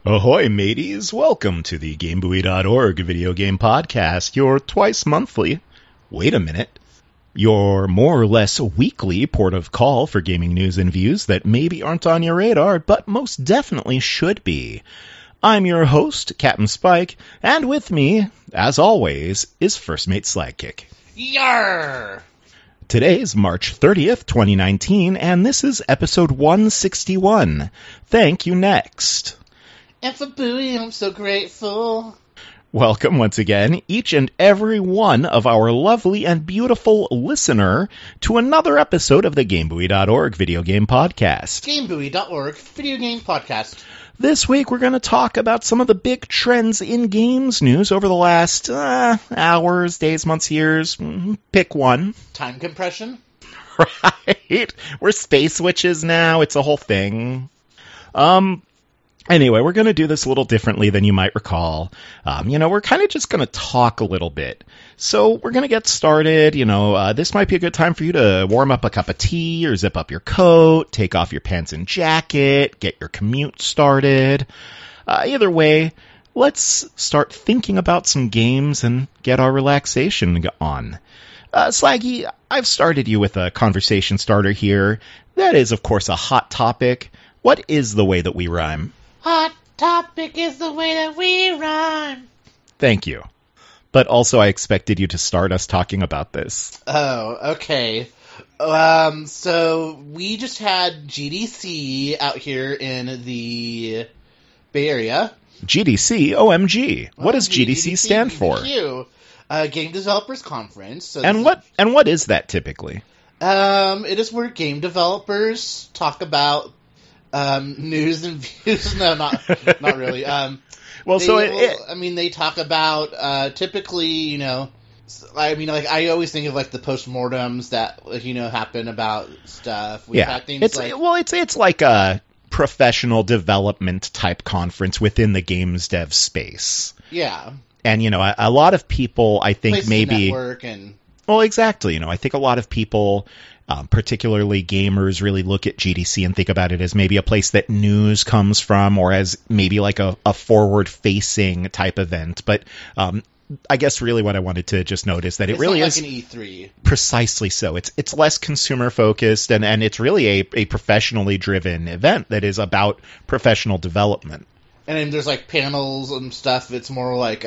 Ahoy, mateys! Welcome to the GameBuoy.org video game podcast, your twice monthly, wait a minute, your more or less weekly port of call for gaming news and views that maybe aren't on your radar, but most definitely should be. I'm your host, Captain Spike, and with me, as always, is First Mate Slagkick. Yarr! Today's March 30th, 2019, and this is episode 161. Thank you, next. And for Bowie, I'm so grateful. Welcome once again, each and every one of our lovely and beautiful listener, to another episode of the GameBuoy.org video game podcast. GameBuoy.org video game podcast. This week we're going to talk about some of the big trends in games news over the last hours, days, months, years. Pick one. Time compression? Right? We're space witches now. It's a whole thing. Anyway, we're going to do this a little differently than you might recall. We're kind of just going to talk a little bit. So we're going to get started. This might be a good time for you to warm up a cup of tea or zip up your coat, take off your pants and jacket, get your commute started. Either way, let's start thinking about some games and get our relaxation on. Slaggy, I've started you with a conversation starter here. That is, of course, a hot topic. What is the way that we rhyme? Hot topic is the way that we rhyme. Thank you. But also I expected you to start us talking about this. Oh, okay. So we just had GDC out here in the Bay Area. GDC? OMG. What does GDC stand for? Game Developers Conference. So and what is that typically? It is where game developers talk about news and views. No, not really. They talk about typically, I always think of like the postmortems that happen about stuff. We've had things it's like a professional development type conference within the games dev space. Yeah, and a lot of people, I think, places maybe to network and. Well, exactly. I think a lot of people, particularly gamers, really look at GDC and think about it as maybe a place that news comes from, or as maybe like a forward-facing type event. But I guess really what I wanted to just note is that it really is like an E3. Precisely so. It's less consumer-focused, and it's really a professionally driven event that is about professional development. And then there's like panels and stuff. It's more like,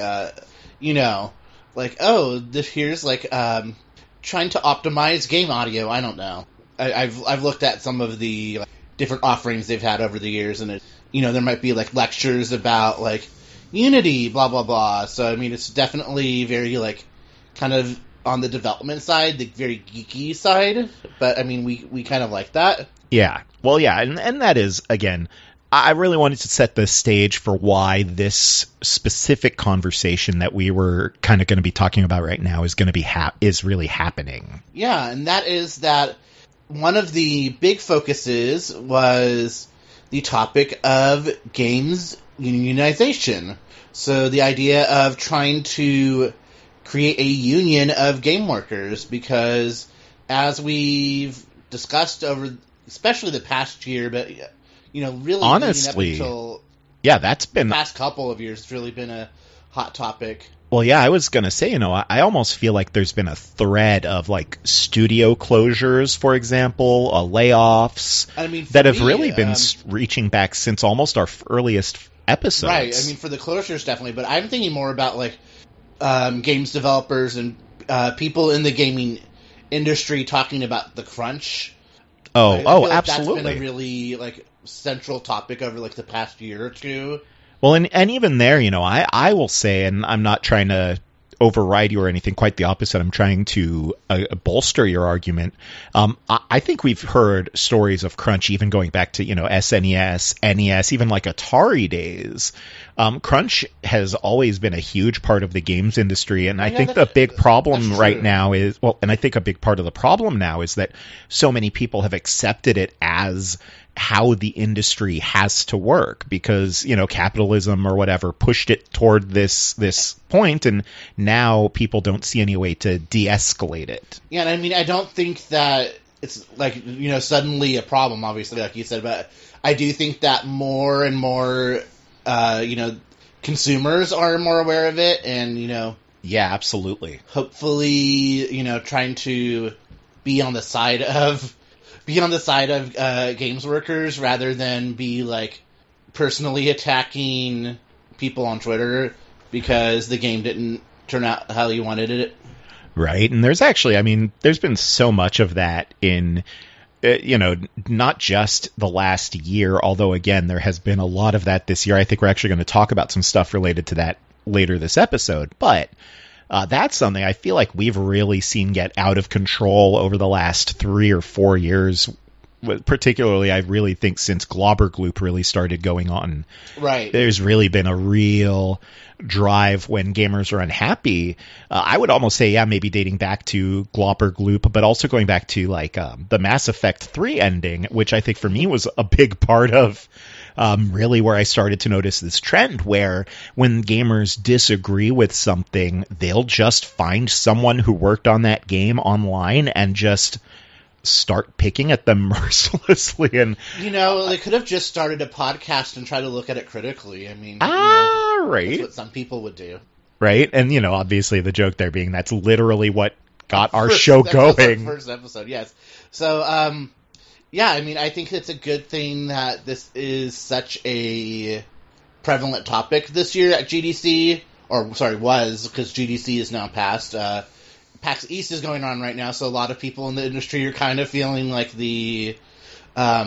here's like trying to optimize game audio. I don't know. I've looked at some of the different offerings they've had over the years, and there might be like lectures about like Unity, blah blah blah. So it's definitely very like kind of on the development side, the very geeky side. But we kind of like that. Yeah. Well, yeah, and that is again. I really wanted to set the stage for why this specific conversation that we were kind of going to be talking about right now is going to be is really happening. Yeah, and that is that one of the big focuses was the topic of games unionization. So the idea of trying to create a union of game workers, because as we've discussed over especially the past year, but really honestly, until that's been the past couple of years. It's really been a hot topic. Well, yeah, I was going to say, I almost feel like there's been a thread of like studio closures, for example, layoffs that have really been reaching back since almost our earliest episodes. Right. For the closures, definitely. But I'm thinking more about like games developers and people in the gaming industry talking about the crunch. Absolutely. That's been a really like central topic over like the past year or two. Well, and even there, I will say, and I'm not trying to override you or anything, quite the opposite. I'm trying to bolster your argument. I think we've heard stories of crunch even going back to, SNES, NES, even like Atari days. Crunch has always been a huge part of the games industry, and I think the big problem right now is, and I think a big part of the problem now is that so many people have accepted it as how the industry has to work because, capitalism or whatever pushed it toward this point, and now people don't see any way to de-escalate it. Yeah, and I don't think that it's like, suddenly a problem, obviously, like you said, but I do think that more and more consumers are more aware of it, and Yeah, absolutely. hopefully, trying to be on the side of games workers rather than be like personally attacking people on Twitter because the game didn't turn out how you wanted it. Right. And there's been so much of that in, not just the last year, although, again, there has been a lot of that this year. I think we're actually going to talk about some stuff related to that later this episode. But that's something I feel like we've really seen get out of control over the last 3 or 4 years. Particularly, I really think since Globbergloop really started going on. Right. There's really been a real drive when gamers are unhappy. I would almost say, yeah, maybe dating back to Globbergloop, but also going back to like the Mass Effect 3 ending, which I think for me was a big part of really where I started to notice this trend where when gamers disagree with something, they'll just find someone who worked on that game online and just start picking at them mercilessly. And they could have just started a podcast and tried to look at it critically. I mean, right. That's what some people would do. Right. And, obviously the joke there being that's literally what got our show going. First episode, yes. So, I think it's a good thing that this is such a prevalent topic this year at GDC, was, because GDC is now past. PAX East is going on right now, so a lot of people in the industry are kind of feeling like they are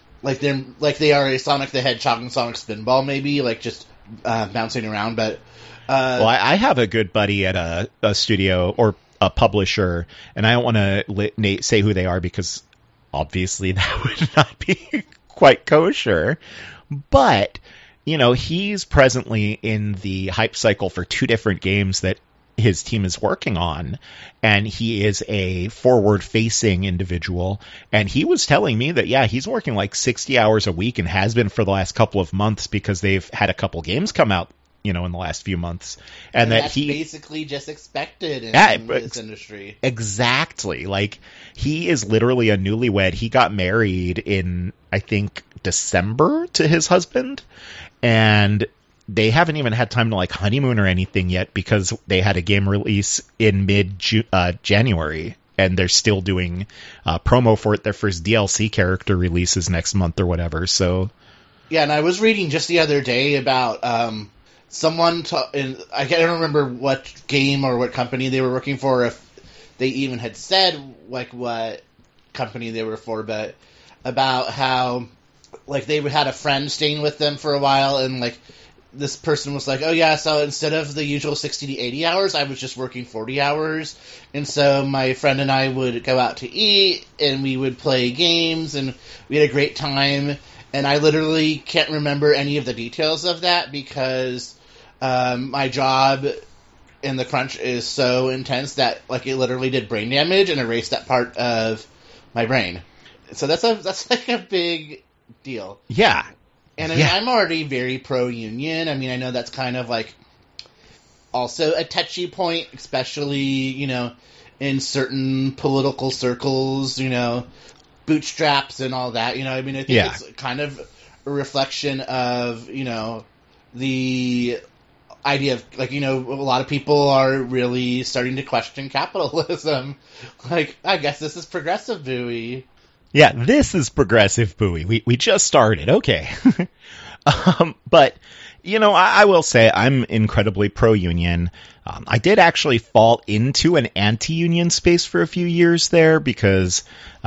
a Sonic the Hedgehog and Sonic Spinball, maybe, like just bouncing around. But I have a good buddy at a studio or a publisher, and I don't want to say who they are because obviously that would not be quite kosher. But he's presently in the hype cycle for 2 different games that his team is working on, and he is a forward-facing individual, and he was telling me that, yeah, he's working like 60 hours a week and has been for the last couple of months because they've had a couple games come out, in the last few months. And that that's he basically just expected in this industry. Exactly. Like, he is literally a newlywed. He got married in, I think, December to his husband, and they haven't even had time to like honeymoon or anything yet because they had a game release in mid-January, and they're still doing promo for it. Their first DLC character releases next month or whatever. So, yeah, and I was reading just the other day about someone. I can't remember what game or what company they were working for, if they even had said like what company they were for, but about how like they had a friend staying with them for a while, and like this person was like, oh yeah, so instead of the usual 60 to 80 hours, I was just working 40 hours. And so my friend and I would go out to eat, and we would play games, and we had a great time. And I literally can't remember any of the details of that because my job in the crunch is so intense that like it literally did brain damage and erased that part of my brain. So that's like a big deal. Yeah. And I'm already very pro-union. I mean, I know that's kind of like also a touchy point, especially, in certain political circles, bootstraps and all that. I mean, I think it's kind of a reflection of, the idea of, like, a lot of people are really starting to question capitalism. Like, I guess this is progressive buoy. Yeah, this is progressive buoy. We just started. Okay. But, I will say I'm incredibly pro-union. I did actually fall into an anti-union space for a few years there because,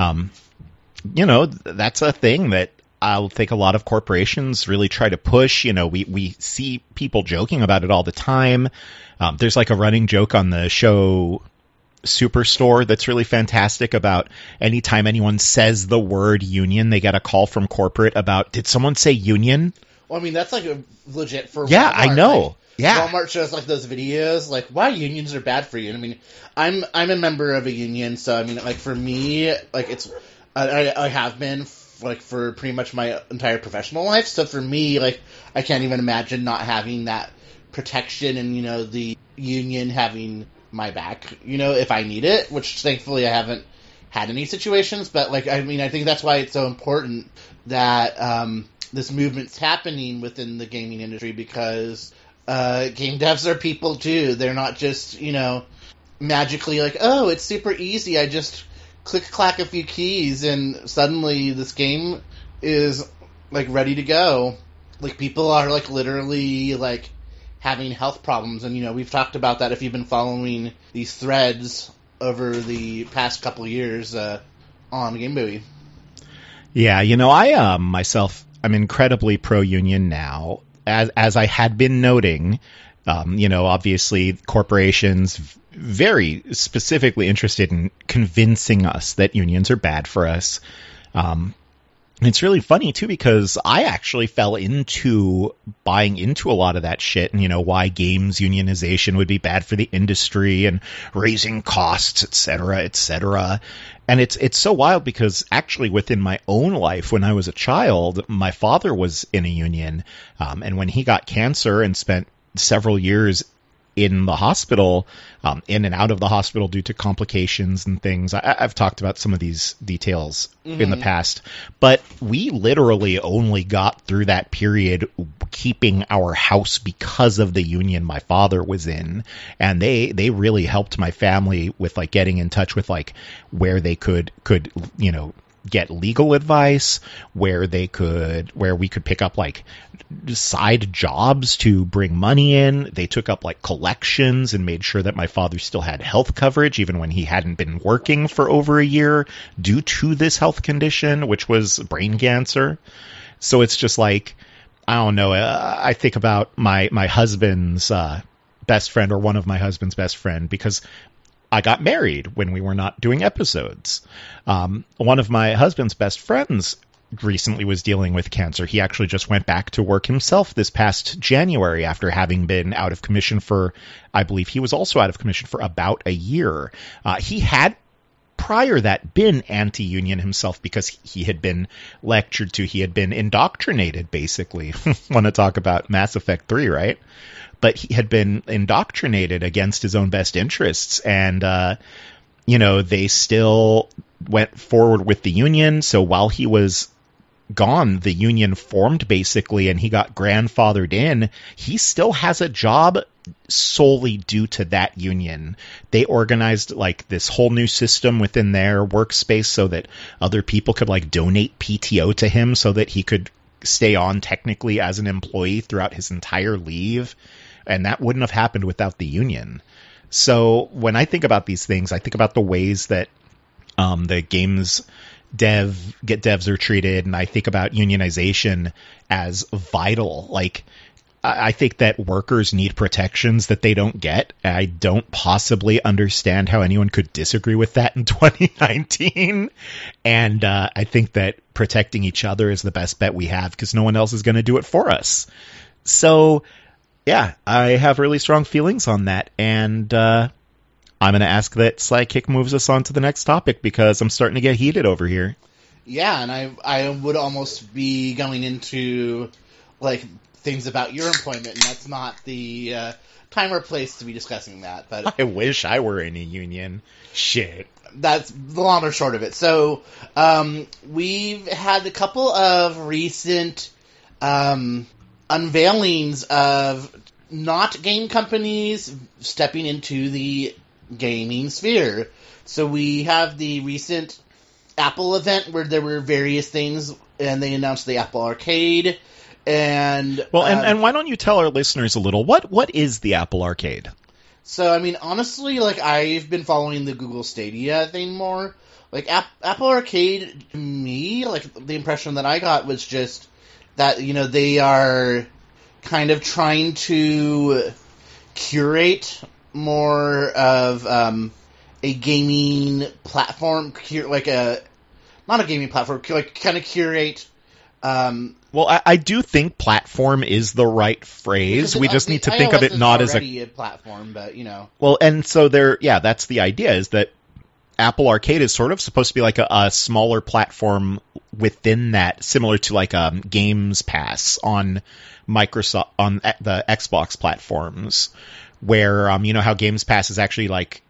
that's a thing that I think a lot of corporations really try to push. We see people joking about it all the time. There's like a running joke on the show Superstore that's really fantastic about anytime anyone says the word union, they get a call from corporate about, did someone say union? Well, I mean, that's like a legit for yeah, Walmart. I know. Like, yeah. Walmart shows like those videos, like why unions are bad for you. And I mean, I'm a member of a union, so I mean, like for me, like it's I have been like for pretty much my entire professional life. So for me, like I can't even imagine not having that protection and the union having my back, if I need it, which thankfully I haven't had any situations, but like, I mean, I think that's why it's so important that this movement's happening within the gaming industry, because game devs are people too. They're not just, magically like, oh, it's super easy, I just clack a few keys and suddenly this game is like ready to go. Like, people are like literally like having health problems, and we've talked about that if you've been following these threads over the past couple of years on GameBuoy. Yeah, I myself, I'm incredibly pro-union now, as I had been noting. Obviously corporations very specifically interested in convincing us that unions are bad for us. It's really funny too, because I actually fell into buying into a lot of that shit, and why games unionization would be bad for the industry and raising costs, et cetera, et cetera. And it's so wild, because actually within my own life, when I was a child, my father was in a union, and when he got cancer and spent several years in the hospital, in and out of the hospital due to complications and things. I've talked about some of these details in the past, but we literally only got through that period keeping our house because of the union my father was in. And they really helped my family with like getting in touch with like where they could, get legal advice, where we could pick up like side jobs to bring money in. They took up like collections and made sure that my father still had health coverage even when he hadn't been working for over a year due to this health condition, which was brain cancer. So it's just like, I don't know. I think about my husband's best friend, or one of my husband's best friend, because I got married when we were not doing episodes. One of my husband's best friends recently was dealing with cancer. He actually just went back to work himself this past January after having been out of commission for, I believe he was also out of commission for about a year. He had prior that been anti-union himself, because he had been lectured to, he had been indoctrinated, basically. Want to talk about Mass Effect 3, right? But he had been indoctrinated against his own best interests, and they still went forward with the union. So while he was gone, the union formed basically, and he got grandfathered in. He still has a job solely due to that union. They organized like this whole new system within their workspace so that other people could like donate PTO to him so that he could stay on technically as an employee throughout his entire leave. And that wouldn't have happened without the union. So when I think about these things, I think about the ways that the games devs are treated, and I think about unionization as vital. Like, I think that workers need protections that they don't get. I don't possibly understand how anyone could disagree with that in 2019. And I think that protecting each other is the best bet we have, because no one else is going to do it for us. So yeah, I have really strong feelings on that, and I'm going to ask that Sidekick moves us on to the next topic, because I'm starting to get heated over here. Yeah, and I would almost be going into like things about your employment, and that's not the time or place to be discussing that. But I wish I were in a union. Shit. That's the long or short of it. So we've had a couple of recent unveilings of not game companies stepping into the gaming sphere. So we have the recent Apple event where there were various things, and they announced the Apple Arcade. And why don't you tell our listeners a little, what is the Apple Arcade? So, I mean, honestly, like, I've been following the Google Stadia thing more. Like, Apple Arcade, to me, like, the impression that I got was just that, they are kind of trying to curate more of a gaming platform, not a gaming platform, like, kind of curate... Well, I do think platform is the right phrase. We just need to think of it not as a platform, but Well, and so that's the idea, is that Apple Arcade is sort of supposed to be like a smaller platform within that, similar to like Games Pass on Microsoft, on the Xbox platforms, where how Games Pass is actually like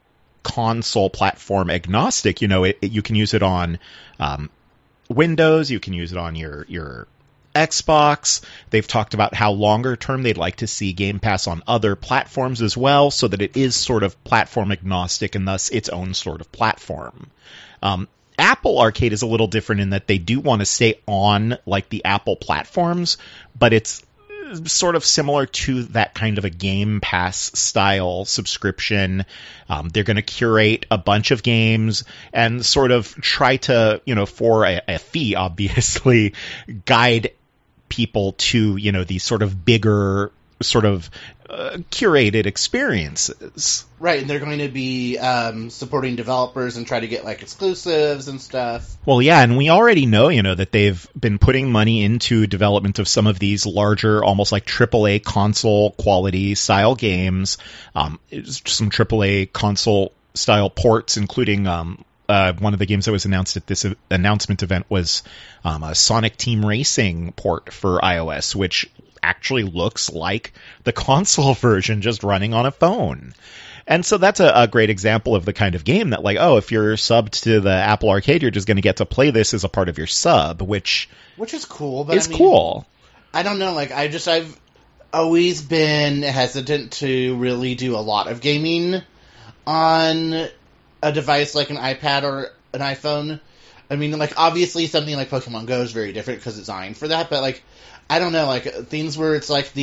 console platform agnostic. You know, you can use it on Windows, you can use it on your Xbox. They've talked about how longer term they'd like to see Game Pass on other platforms as well, so that it is sort of platform agnostic and thus its own sort of platform. Apple Arcade is a little different in that they do want to stay on like the Apple platforms, but it's sort of similar to that kind of a Game Pass style subscription. They're going to curate a bunch of games and sort of try to, you know, for a fee, obviously, guide people to, you know, these sort of bigger sort of curated experiences. Right, and they're going to be supporting developers and try to get like exclusives and stuff. Well, yeah, and we already know, you know, that they've been putting money into development of some of these larger, almost like AAA console quality style games. Some AAA console style ports, including one of the games that was announced at this announcement event was a Sonic Team Racing port for iOS, which actually looks like the console version just running on a phone. And so that's a great example of the kind of game that, like, oh, if you're subbed to the Apple Arcade, you're just going to get to play this as a part of your sub, which is cool. But is cool. I don't know, like, I've always been hesitant to really do a lot of gaming on a device like an iPad or an iPhone. I mean, like, obviously something like Pokemon Go is very different because it's designed for that, but, like, I don't know, like, things where it's like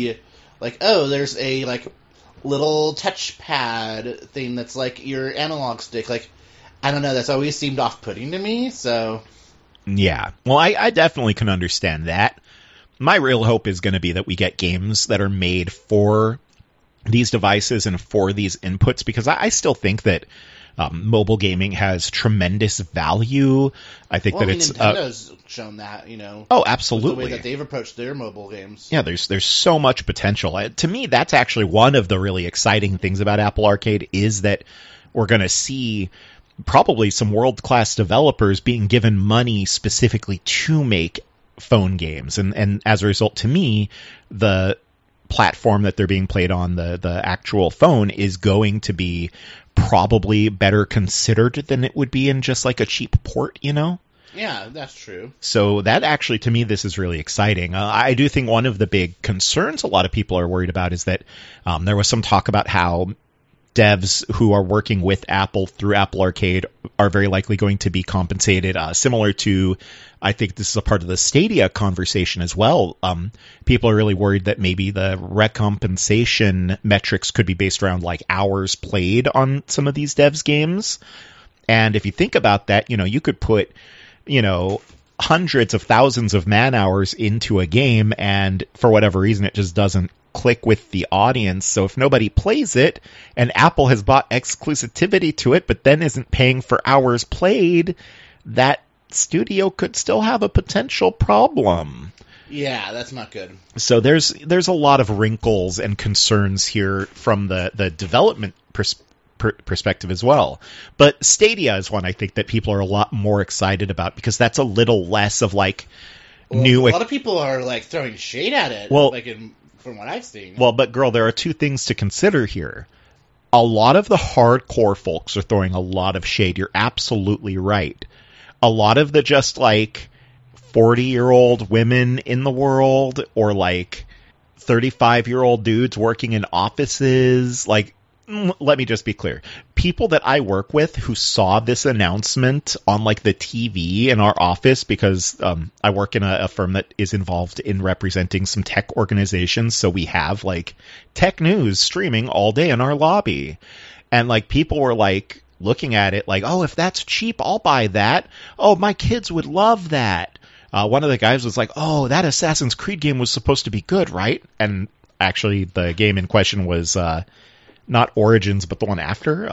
there's a, like, little touchpad thing that's like your analog stick. Like, I don't know, that's always seemed off-putting to me, so. Yeah. Well, I definitely can understand that. My real hope is going to be that we get games that are made for these devices and for these inputs, because I still think that mobile gaming has tremendous value. I think that it's Nintendo's shown that, you know. Oh, absolutely. The way that they've approached their mobile games. Yeah, there's so much potential. To me, that's actually one of the really exciting things about Apple Arcade is that we're going to see probably some world-class developers being given money specifically to make phone games. And as a result, to me, the platform that they're being played on, the actual phone, is going to be probably better considered than it would be in just like a cheap port, you know? Yeah, that's true. So that actually, to me, this is really exciting. I do think one of the big concerns a lot of people are worried about is that there was some talk about how devs who are working with Apple through Apple Arcade are very likely going to be compensated similar to, I think this is a part of the Stadia conversation as well. People are really worried that maybe the recompensation metrics could be based around like hours played on some of these devs' games. And if you think about that, you know, you could put, you know, hundreds of thousands of man hours into a game, and for whatever reason, it just doesn't click with the audience. So if nobody plays it, and Apple has bought exclusivity to it, but then isn't paying for hours played, that studio could still have a potential problem. Yeah, that's not good. So there's a lot of wrinkles and concerns here from the development perspective as well. But Stadia is one I think that people are a lot more excited about, because that's a little less of like new. A lot of people are like throwing shade at it. Well, like from what I've seen. Well, but girl, there are two things to consider here. A lot of the hardcore folks are throwing a lot of shade. You're absolutely right. A lot of the just like 40-year-old women in the world, or like 35-year-old dudes working in offices, like, let me just be clear. People that I work with who saw this announcement on like the TV in our office, because I work in a firm that is involved in representing some tech organizations, so we have like tech news streaming all day in our lobby. And like people were like looking at it like, oh, if that's cheap, I'll buy that. Oh, my kids would love that. One of the guys was like, oh, that Assassin's Creed game was supposed to be good, right? And actually the game in question was not Origins, but the one after.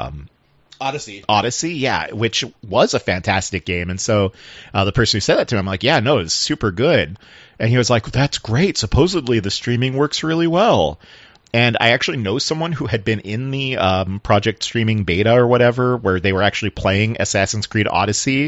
Odyssey, yeah, which was a fantastic game. And so the person who said that to him, I'm like, yeah, no, it's super good. And he was like, that's great. Supposedly the streaming works really well. And I actually know someone who had been in the Project Streaming beta or whatever, where they were actually playing Assassin's Creed Odyssey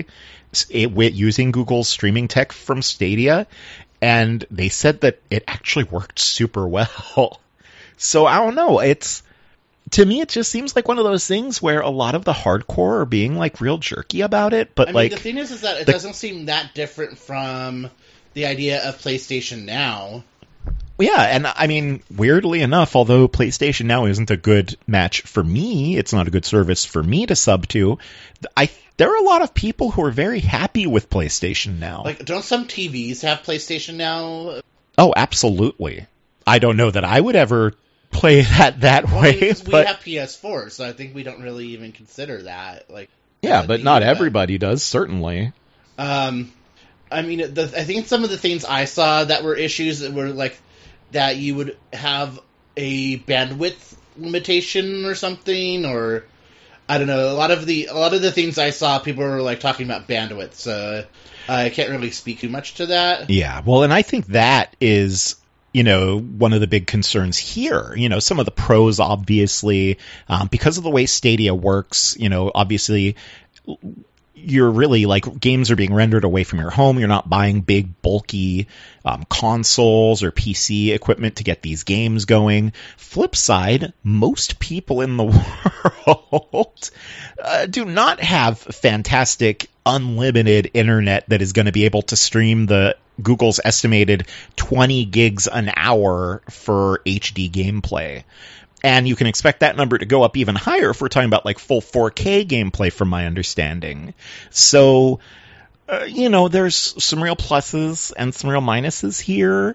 using Google's streaming tech from Stadia. And they said that it actually worked super well. So I don't know. to me, it just seems like one of those things where a lot of the hardcore are being like real jerky about it. But the thing is that it doesn't seem that different from the idea of PlayStation Now. Yeah, and I mean, weirdly enough, although PlayStation Now isn't a good match for me, it's not a good service for me to sub to, there are a lot of people who are very happy with PlayStation Now. Like, don't some TVs have PlayStation Now? Oh, absolutely. I don't know that I would ever play that way. But we have PS4, so I think we don't really even consider that. Like, yeah, but not everybody does, certainly. I mean, I think some of the things I saw that were issues that were like that you would have a bandwidth limitation or something, or I don't know. A lot of the things I saw, people were like talking about bandwidth, so I can't really speak too much to that. Yeah, well, and I think that is, one of the big concerns here. Some of the pros, obviously, because of the way Stadia works, obviously, you're really like games are being rendered away from your home. You're not buying big, bulky consoles or PC equipment to get these games going. Flip side, most people in the world do not have fantastic, unlimited internet that is going to be able to stream the Google's estimated 20 gigs an hour for HD gameplay. And you can expect that number to go up even higher if we're talking about like full 4K gameplay, from my understanding. So, there's some real pluses and some real minuses here.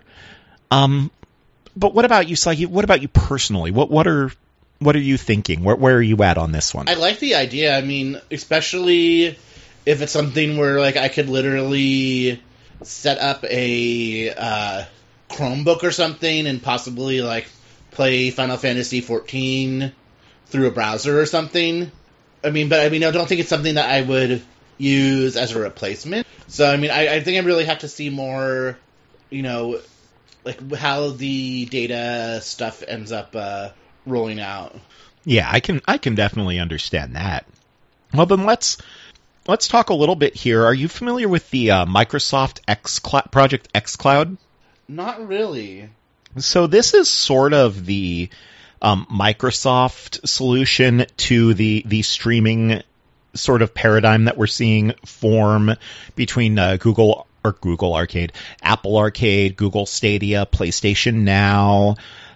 But what about you, Sagi? What about you personally? What are you thinking? Where are you at on this one? I like the idea. I mean, especially if it's something where like I could literally set up a Chromebook or something and possibly like play Final Fantasy XIV through a browser or something. I don't think it's something that I would use as a replacement. So, I think I really have to see more, like how the data stuff ends up rolling out. Yeah, I can definitely understand that. Well, then let's talk a little bit here. Are you familiar with the Microsoft Project xCloud? Not really. So this is sort of the Microsoft solution to the streaming sort of paradigm that we're seeing form between Google Arcade, Apple Arcade, Google Stadia, PlayStation Now.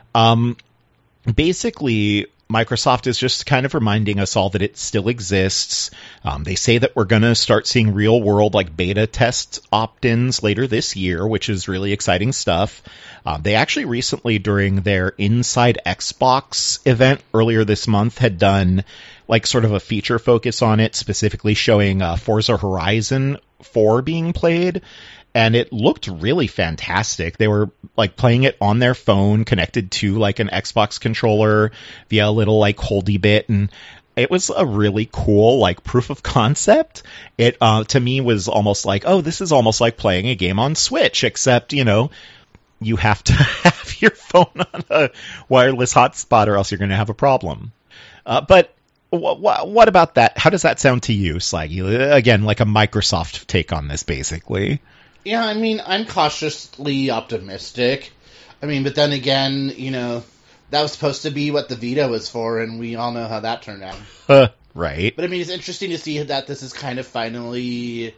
Basically, Microsoft is just kind of reminding us all that it still exists. They say that we're going to start seeing real world like beta test opt-ins later this year, which is really exciting stuff. They actually recently, during their Inside Xbox event earlier this month, had done like sort of a feature focus on it, specifically showing Forza Horizon 4 being played. And it looked really fantastic. They were like playing it on their phone, connected to like an Xbox controller via a little like holdy bit, and it was a really cool like proof of concept. It to me was almost like, oh, this is almost like playing a game on Switch, except you have to have your phone on a wireless hotspot, or else you're going to have a problem. But what about that? How does that sound to you, Slaggy? Again, like a Microsoft take on this, basically. Yeah, I'm cautiously optimistic. But then again, that was supposed to be what the Vita was for, and we all know how that turned out. Right. But it's interesting to see that this is kind of finally.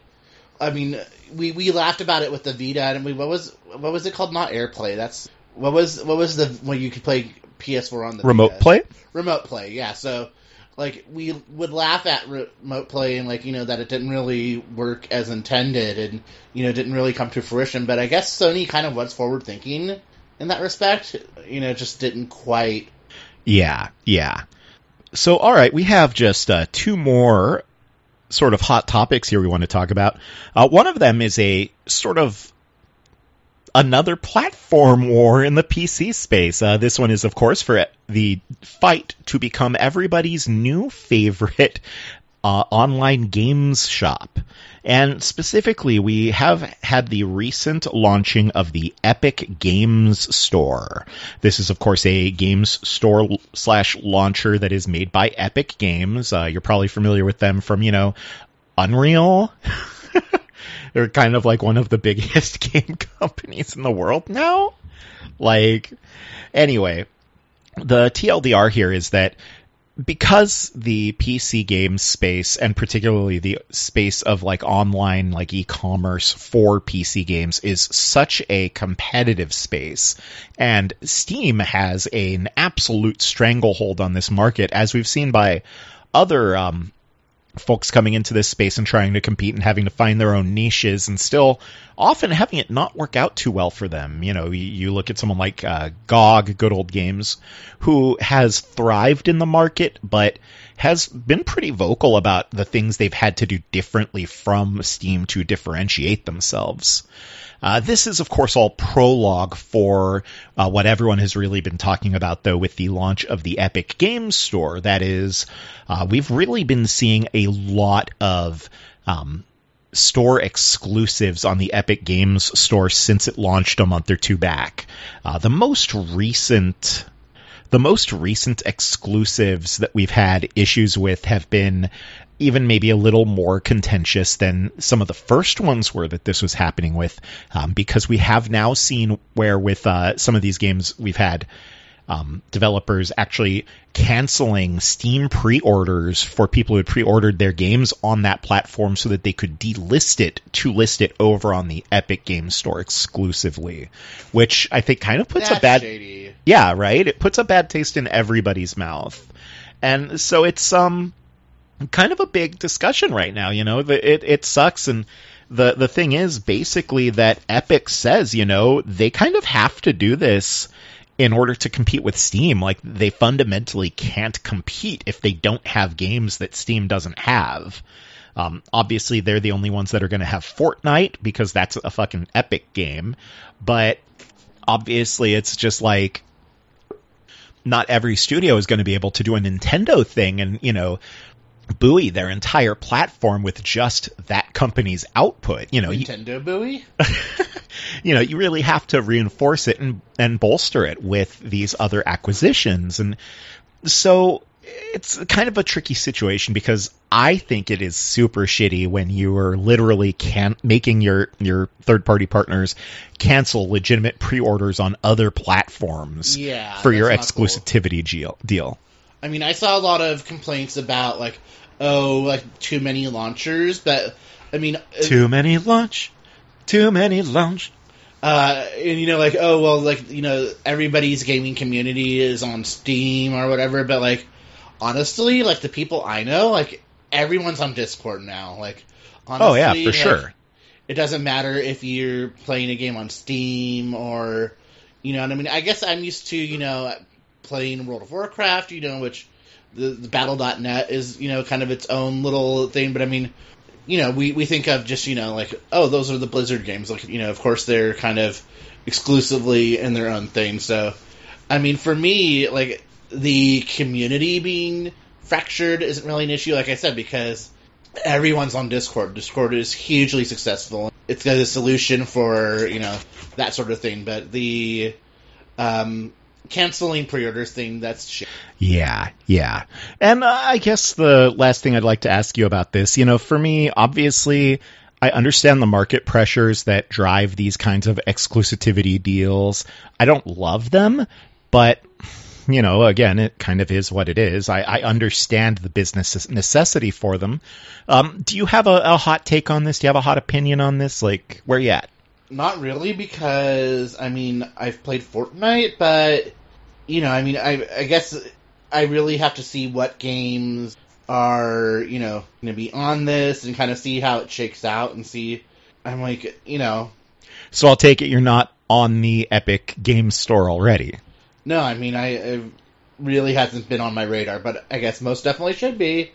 We laughed about it with the Vita, and what was it called? Not AirPlay. That's what was the when you could play PS4 on the Remote Vita? Play? Remote Play, yeah. So. Like, we would laugh at remote play and, that it didn't really work as intended and, didn't really come to fruition. But I guess Sony kind of was forward-thinking in that respect. Just didn't quite. Yeah. So, all right, we have just two more sort of hot topics here we want to talk about. One of them is a sort of another platform war in the PC space. This one is, of course, for the fight to become everybody's new favorite online games shop. And specifically, we have had the recent launching of the Epic Games Store. This is, of course, a games store / launcher that is made by Epic Games. You're probably familiar with them from, Unreal. They're kind of like one of the biggest game companies in the world now. Anyway, the TLDR here is that because the PC games space, and particularly the space of like online like e-commerce for PC games, is such a competitive space, and Steam has an absolute stranglehold on this market, as we've seen by other folks coming into this space and trying to compete and having to find their own niches and still often having it not work out too well for them. You know, you look at someone like GOG, Good Old Games, who has thrived in the market, but has been pretty vocal about the things they've had to do differently from Steam to differentiate themselves. This is, of course, all prologue for what everyone has really been talking about, though, with the launch of the Epic Games Store. That is, we've really been seeing a lot of store exclusives on the Epic Games Store since it launched a month or two back. The most recent exclusives that we've had issues with have been even maybe a little more contentious than some of the first ones were that this was happening with, because we have now seen where with some of these games we've had developers actually canceling Steam pre-orders for people who had pre-ordered their games on that platform so that they could delist it to list it over on the Epic Games Store exclusively, which I think kind of puts That's a bad... shady. Yeah, right? It puts a bad taste in everybody's mouth. And so it's kind of a big discussion right now, you know. It sucks, and the thing is basically that Epic says, you know, they kind of have to do this in order to compete with Steam. Like, they fundamentally can't compete if they don't have games that Steam doesn't have. Obviously, they're the only ones that are going to have Fortnite because that's a fucking Epic game, but obviously it's just like not every studio is going to be able to do a Nintendo thing and, you know, buoy their entire platform with just that company's output. You know, Nintendo buoy? You know, you really have to reinforce it and bolster it with these other acquisitions. And so it's kind of a tricky situation because I think it is super shitty when you are literally making your third-party partners cancel legitimate pre-orders on other platforms for your exclusivity deal. I mean, I saw a lot of complaints about, like, too many launchers, but, I mean... Too many launch. And, you know, like, everybody's gaming community is on Steam or whatever, but, like, honestly, like, the people I know, like, everyone's on Discord now. Like, honestly... Oh, yeah, for sure. It doesn't matter if you're playing a game on Steam or, you know what I mean? I guess I'm used to, you know, playing World of Warcraft, you know, which the Battle.net is, you know, kind of its own little thing, but I mean... You know, we think of just, you know, like, oh, those are the Blizzard games. Like, you know, of course they're kind of exclusively in their own thing. So, I mean, for me, like, the community being fractured isn't really an issue, like I said, because everyone's on Discord. Discord is hugely successful. It's got a solution for, you know, that sort of thing. But the canceling pre-orders thing, that's shit. Yeah. And I guess the last thing I'd like to ask you about this, you know, for me, obviously, I understand the market pressures that drive these kinds of exclusivity deals. I don't love them, but, you know, again, it kind of is what it is. I understand the business necessity for them. Do you have a hot take on this? Do you have a hot opinion on this? Like, where you at? Not really, because, I mean, I've played Fortnite, but, you know, I mean, I guess I really have to see what games are, you know, going to be on this and kind of see how it shakes out and see, I'm like, you know. So I'll take it you're not on the Epic Games Store already. No, I mean, it really hasn't been on my radar, but I guess most definitely should be.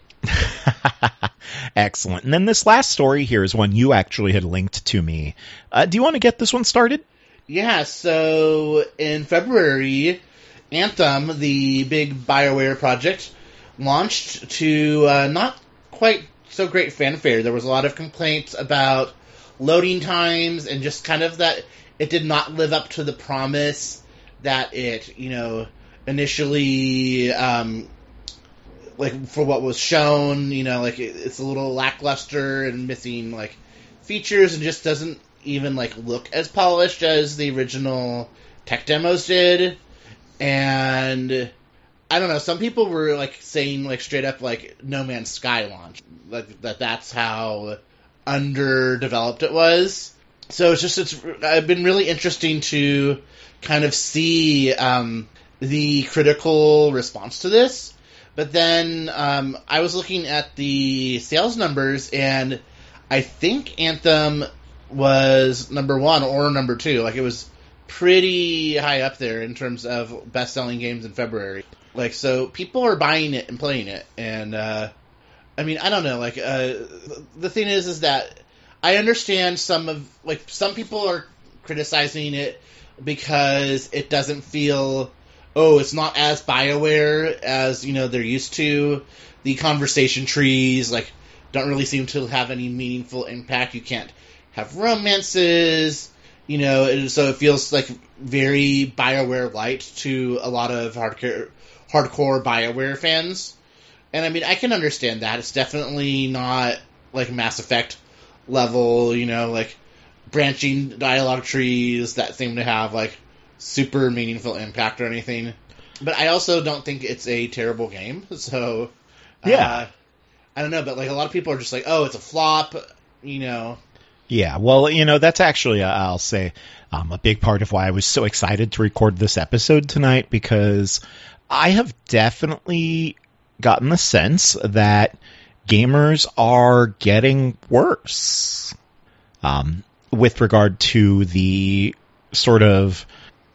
Excellent. And then this last story here is one you actually had linked to me. Do you want to get this one started? Yeah, so in February, Anthem, the big BioWare project, launched to not quite so great fanfare. There was a lot of complaints about loading times and just kind of that it did not live up to the promise that it, you know, initially, like, for what was shown, you know, like, it's a little lackluster and missing, like, features and just doesn't even, like, look as polished as the original tech demos did. and I don't know. Some people were like saying like straight up like No Man's Sky launch, like that's how underdeveloped it was. So it's been really interesting to kind of see the critical response to this. But then I was looking at the sales numbers, and I think Anthem was number 1 or number 2. Like, it was pretty high up there in terms of best-selling games in February. Like, so people are buying it and playing it. And, I mean, I don't know. Like, the thing is that I understand some people are criticizing it because it doesn't feel, it's not as BioWare as, they're used to. The conversation trees, like, don't really seem to have any meaningful impact. You can't have romances, so it feels like very BioWare light to a lot of hardcore BioWare fans. And I mean, I can understand that. It's definitely not like Mass Effect level, like branching dialogue trees that seem to have like super meaningful impact or anything. But I also don't think it's a terrible game. So yeah, I don't know. But like a lot of people are just like, oh, it's a flop. Yeah, well, that's actually, I'll say, a big part of why I was so excited to record this episode tonight, because I have definitely gotten the sense that gamers are getting worse with regard to the sort of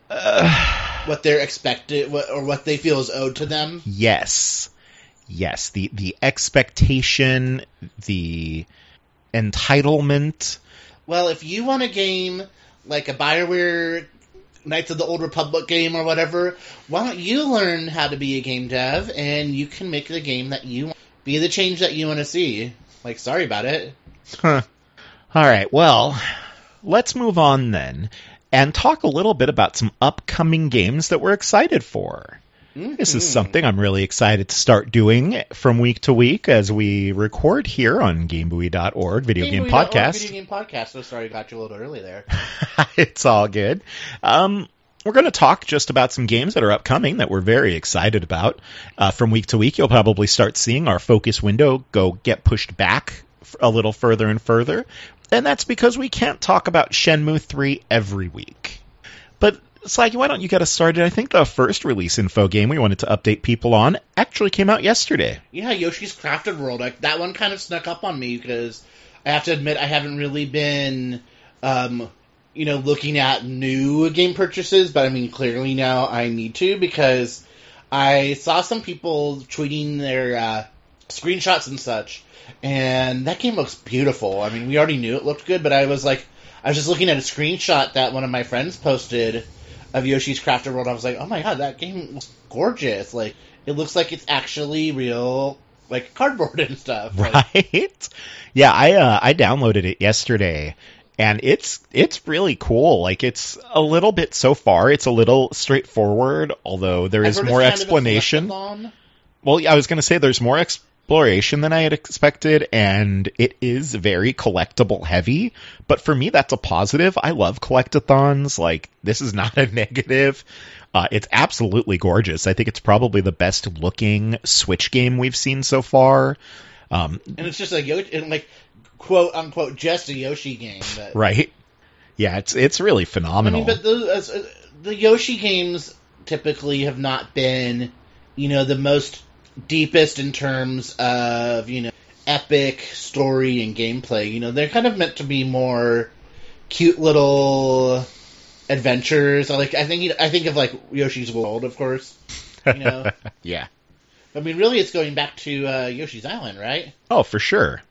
what they're expected or what they feel is owed to them. Yes, the expectation, the entitlement. Well, if you want a game like a BioWare Knights of the Old Republic game or whatever, why don't you learn how to be a game dev and you can make the game that you want, be the change that you want to see. Like, sorry about it. Huh. All right, well, let's move on then and talk a little bit about some upcoming games that we're excited for. Mm-hmm. This is something I'm really excited to start doing from week to week as we record here on GameBuoy.org, Video Game Podcast. Video Game Podcast. So sorry I got you a little early there. It's all good. We're going to talk just about some games that are upcoming that we're very excited about. From week to week, you'll probably start seeing our focus window get pushed back a little further and further. And that's because we can't talk about Shenmue 3 every week. But Slaggy, why don't you get us started? I think the first release info game we wanted to update people on actually came out yesterday. Yeah, Yoshi's Crafted World. That one kind of snuck up on me because I have to admit I haven't really been, looking at new game purchases. But I mean, clearly now I need to because I saw some people tweeting their screenshots and such, and that game looks beautiful. I mean, we already knew it looked good, but I was just looking at a screenshot that one of my friends posted of Yoshi's Crafted World. I was like, oh my god, that game looks gorgeous. Like, it looks like it's actually real, like, cardboard and stuff. Right? Yeah, I downloaded it yesterday, and it's really cool. Like, it's a little bit, so far, it's a little straightforward, although there is more explanation. Well, I was going to say there's more exploration than I had expected, and it is very collectible heavy, but for me that's a positive. I love collectathons. Like, this is not a negative. It's absolutely gorgeous. I think it's probably the best looking Switch game we've seen so far. And it's just like quote unquote just a Yoshi game. But... Right. Yeah, it's really phenomenal. I mean, but the Yoshi games typically have not been, the most deepest in terms of, epic story and gameplay. They're kind of meant to be more cute little adventures. I think of like Yoshi's World, of course. Yeah. I mean, really, it's going back to Yoshi's Island, right? Oh, for sure.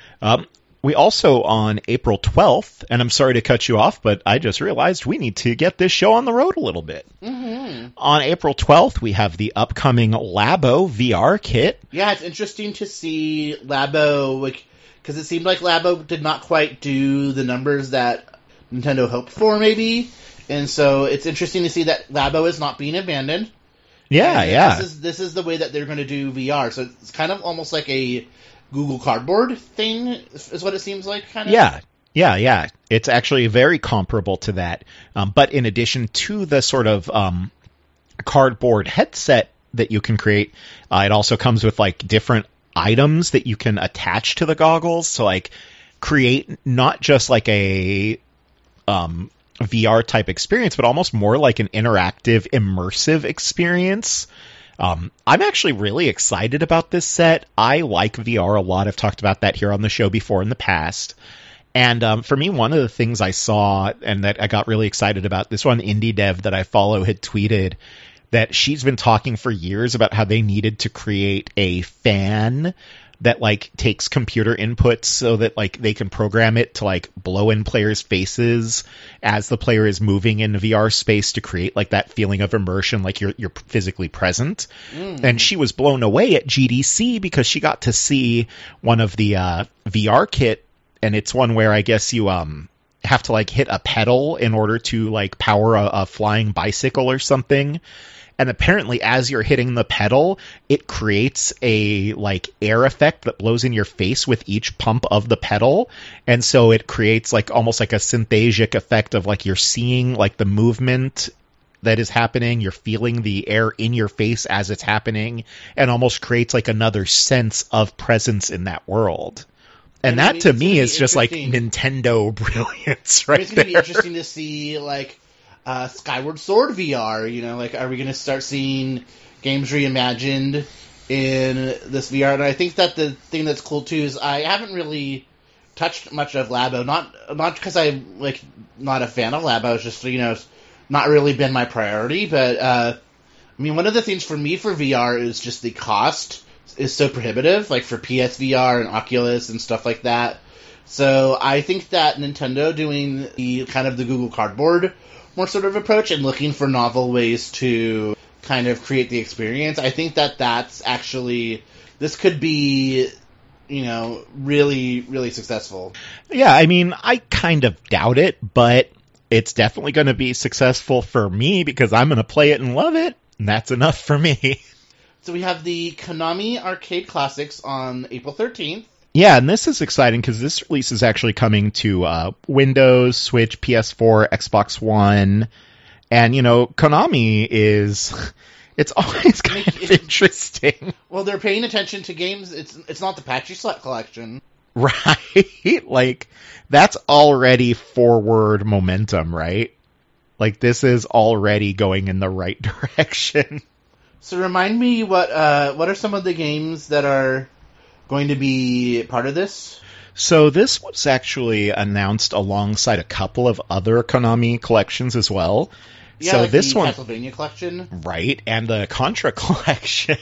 We also, on April 12th, and I'm sorry to cut you off, but I just realized we need to get this show on the road a little bit. Mm-hmm. On April 12th, we have the upcoming Labo VR kit. Yeah, it's interesting to see Labo, because it seemed like Labo did not quite do the numbers that Nintendo hoped for, maybe. And so it's interesting to see that Labo is not being abandoned. Yeah, and yeah. This is the way that they're going to do VR. So it's kind of almost like a Google Cardboard thing, is what it seems like, kind of. Yeah. It's actually very comparable to that. But in addition to the sort of cardboard headset that you can create. It also comes with like different items that you can attach to the goggles to like create not just like a VR type experience, but almost more like an interactive, immersive experience. I'm actually really excited about this set. I like VR a lot. I've talked about that here on the show before in the past. And for me, one of the things I saw and that I got really excited about, this one indie dev that I follow had tweeted that she's been talking for years about how they needed to create a fan that like takes computer inputs so that like they can program it to like blow in players' faces as the player is moving in VR space to create like that feeling of immersion, like you're physically present. And she was blown away at GDC because she got to see one of the VR kit, and it's one where I guess you have to like hit a pedal in order to like power a flying bicycle or something. And apparently, as you're hitting the pedal, it creates a like air effect that blows in your face with each pump of the pedal. And so it creates like almost like a synthesic effect of like you're seeing like the movement that is happening. You're feeling the air in your face as it's happening, and almost creates like another sense of presence in that world. And that to me is just like Nintendo brilliance right there. It's going to be interesting to see like Skyward Sword VR, you know, like, are we going to start seeing games reimagined in this VR? And I think that the thing that's cool too is I haven't really touched much of Labo, not because I'm like not a fan of Labo, it's just, you know, it's not really been my priority. But I mean, one of the things for me for VR is just the cost is so prohibitive, like for PSVR and Oculus and stuff like that. So I think that Nintendo doing the kind of the Google Cardboard more sort of approach and looking for novel ways to kind of create the experience, I think that that's actually, this could be, you know, really, really successful. Yeah, I mean, I kind of doubt it, but it's definitely going to be successful for me because I'm going to play it and love it, and that's enough for me. So we have the Konami Arcade Classics on April 13th. Yeah, and this is exciting because this release is actually coming to Windows, Switch, PS4, Xbox One, and, you know, Konami is... It's always kind of interesting. Well, they're paying attention to games. It's not the Patchy Slut collection. Right? Like, that's already forward momentum, right? Like, this is already going in the right direction. So remind me, what are some of the games that are going to be part of this? So this was actually announced alongside a couple of other Konami collections as well. Yeah, so like this the one, Castlevania collection. right, and the Contra collection.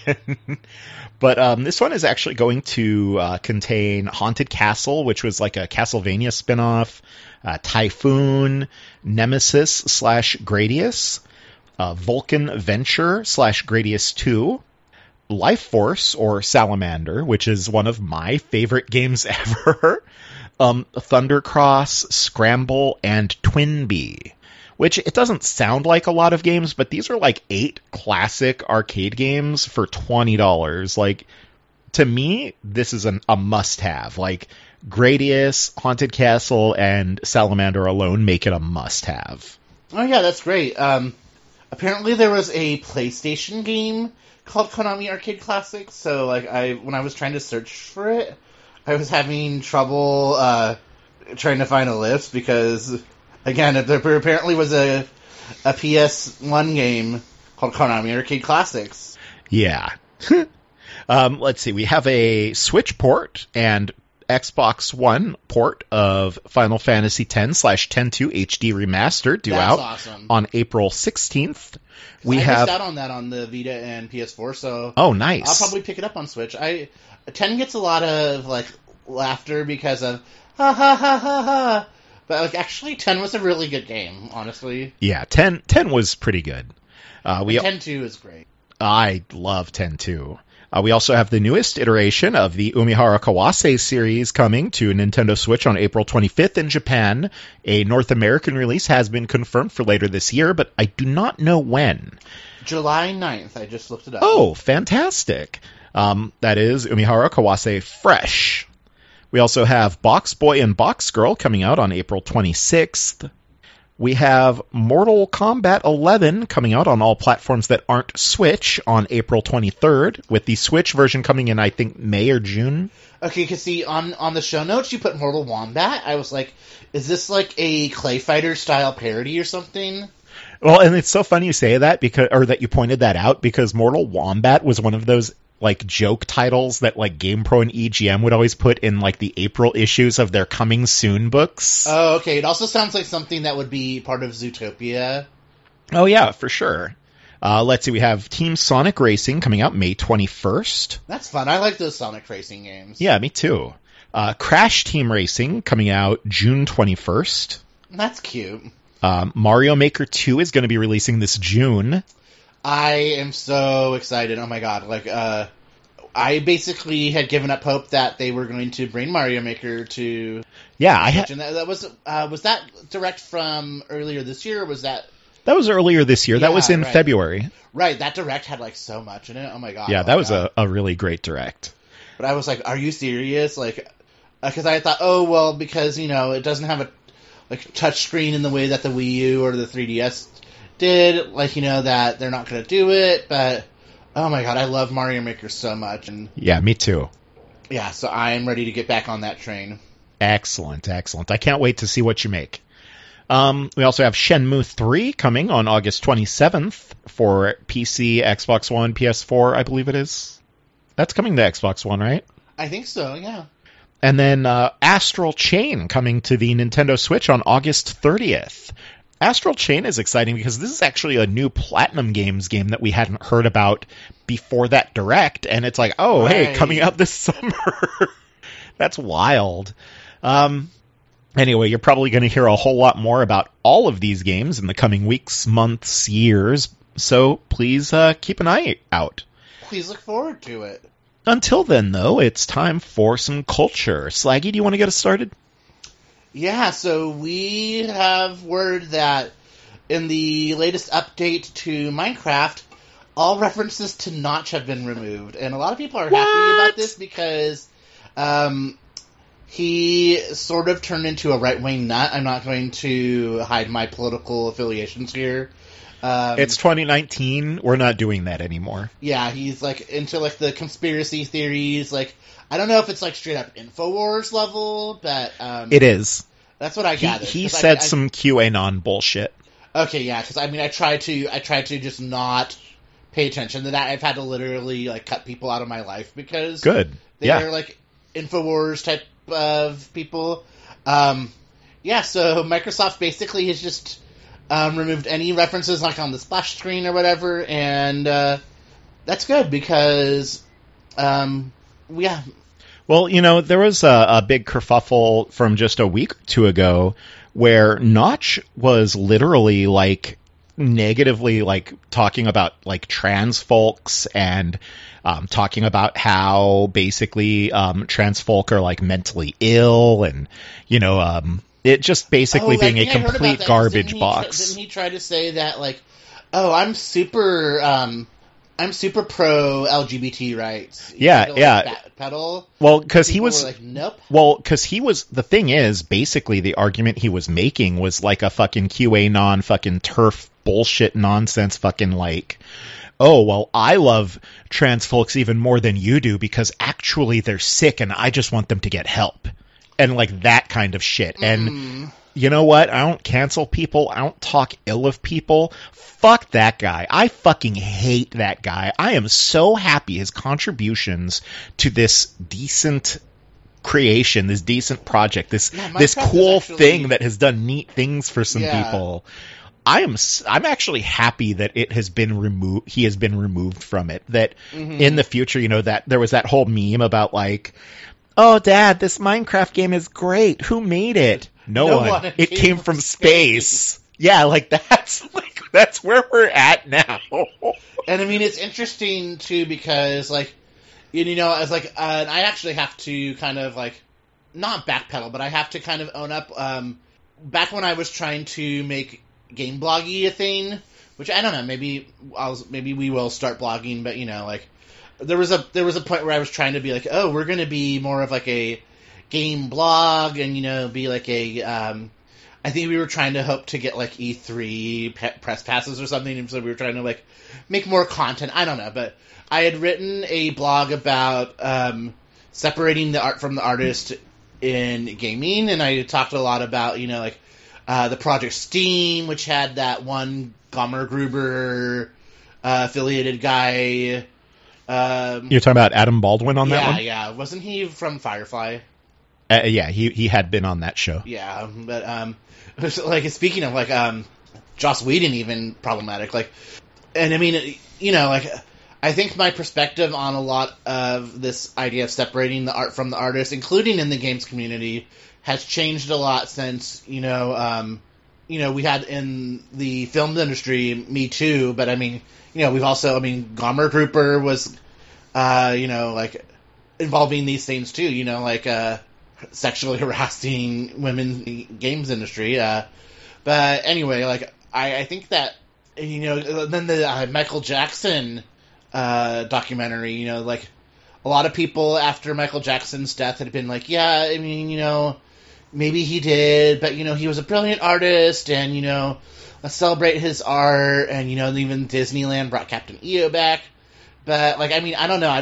But this one is actually going to contain Haunted Castle, which was like a Castlevania spinoff, Typhoon, Nemesis / Gradius, Vulcan Venture / Gradius 2, Life Force or Salamander, which is one of my favorite games ever, Thundercross, Scramble, and Twinbee. Which, it doesn't sound like a lot of games, but these are like 8 classic arcade games for $20. Like, to me, this is a must-have. Like, Gradius, Haunted Castle, and Salamander alone make it a must-have. Oh yeah, that's great. Apparently there was a PlayStation game called Konami Arcade Classics, so like when I was trying to search for it, I was having trouble trying to find a list because... Again, there apparently was a PS1 game called Konami Arcade Classics. Yeah. Let's see. We have a Switch port and Xbox One port of Final Fantasy X/X-2 HD Remastered due out awesome. On April 16th. I missed out on that on the Vita and PS4, so oh, nice. I'll probably pick it up on Switch. 10 gets a lot of like laughter because of ha ha ha ha ha. But like, actually, 10 was a really good game, honestly. Yeah, 10 was pretty good. 10-2 is great. I love 10-2. We also have the newest iteration of the Umihara Kawase series coming to Nintendo Switch on April 25th in Japan. A North American release has been confirmed for later this year, but I do not know when. July 9th, I just looked it up. Oh, fantastic. That is Umihara Kawase Fresh. We also have Box Boy and Box Girl coming out on April 26th. We have Mortal Kombat 11 coming out on all platforms that aren't Switch on April 23rd, with the Switch version coming in, I think, May or June. Okay, because see, on the show notes you put Mortal Wombat. I was like, is this like a Clay Fighter style parody or something? Well, and it's so funny you say that that you pointed that out, because Mortal Wombat was one of those like joke titles that like GamePro and EGM would always put in like the April issues of their coming soon books. Oh, okay. It also sounds like something that would be part of Zootopia. Oh yeah, for sure. Let's see, we have Team Sonic Racing coming out May 21st. That's fun. I like those Sonic Racing games. Yeah, me too. Crash Team Racing coming out June 21st. That's cute. Mario Maker 2 is going to be releasing this June. I am so excited. Oh my god. Like, I basically had given up hope that they were going to bring Mario Maker to... Yeah, that was that direct from earlier this year, or was that... That was earlier this year. That was in February. Right, that direct had like so much in it. Oh my god. Yeah, that was a really great direct. But I was like, are you serious? Like, because I thought, oh, well, because, you know, it doesn't have a touch screen in the way that the Wii U or the 3DS did, like, you know, that they're not going to do it, but oh my god, I love Mario Maker so much. And yeah, me too. Yeah, so I am ready to get back on that train. Excellent. I can't wait to see what you make. We also have Shenmue 3 coming on August 27th for PC, Xbox One, PS4, I believe it is. That's coming to Xbox One, right? I think so, yeah. And then Astral Chain coming to the Nintendo Switch on August 30th. Astral Chain is exciting because this is actually a new Platinum Games game that we hadn't heard about before that direct, and it's like, oh, right. Hey, coming out this summer. That's wild. Anyway, you're probably going to hear a whole lot more about all of these games in the coming weeks, months, years, so please keep an eye out. Please look forward to it. Until then, though, it's time for some culture. Slaggy, do you want to get us started? Yeah, so we have word that in the latest update to Minecraft, all references to Notch have been removed. And a lot of people are happy about this because he sort of turned into a right-wing nut. I'm not going to hide my political affiliations here. It's 2019. We're not doing that anymore. Yeah, he's like into like the conspiracy theories. Like, I don't know if it's like straight up InfoWars level, but it is. That's what I gathered. He said some QAnon bullshit. Okay, yeah, because I mean, I try to just not pay attention to that. I've had to literally like cut people out of my life because they're like InfoWars type of people. Yeah, so Microsoft basically has just removed any references like on the splash screen or whatever, and that's good because, yeah. Well, you know, there was a big kerfuffle from just a week or two ago where Notch was literally like negatively like talking about like trans folks and talking about how basically trans folk are like mentally ill and, you know, it just basically being a complete garbage box. Didn't he try to say that, like, oh, I'm super pro LGBT rights? Yeah. Pedal. Well, because he was like, nope. Well, because he was. The thing is, basically, the argument he was making was like a fucking QAnon, fucking turf bullshit nonsense, fucking like, oh, well, I love trans folks even more than you do because actually they're sick and I just want them to get help. And like that kind of shit. And you know what? I don't cancel people. I don't talk ill of people. Fuck that guy. I fucking hate that guy. I am so happy his contributions to this decent creation, this decent project, this cool thing that has done neat things for some people. I'm actually happy that it has been removed. He has been removed from it. That in the future, you know, that there was that whole meme about like, oh, Dad, this Minecraft game is great. Who made it? No one. It came from space. Yeah, like that's where we're at now. And I mean, it's interesting too because, like, you know, as like, and I actually have to kind of like not backpedal, but I have to kind of own up. Back when I was trying to make game bloggy a thing, which I don't know, maybe we will start blogging, but you know, like. There was a point where I was trying to be like, oh, we're going to be more of like a game blog and, you know, be like a I think we were trying to hope to get like E3 press passes or something, and so we were trying to like make more content. I don't know, but I had written a blog about separating the art from the artist in gaming, and I talked a lot about the Project Steam, which had that one Gomer Gruber affiliated guy. You're talking about Adam Baldwin on that one? Yeah. Wasn't he from Firefly? Yeah, he had been on that show. Yeah, but like speaking of like Joss Whedon, even problematic. Like, and I mean, I think my perspective on a lot of this idea of separating the art from the artist, including in the games community, has changed a lot since we had in the film industry Me Too, but I mean, we've also, Gomer Grouper was, like involving these things too, like sexually harassing women in the games industry. But anyway, like I think that then the Michael Jackson documentary, like a lot of people after Michael Jackson's death had been like, yeah, I mean, maybe he did, but he was a brilliant artist, and let's celebrate his art, and even Disneyland brought Captain EO back. But like, I mean, I don't know.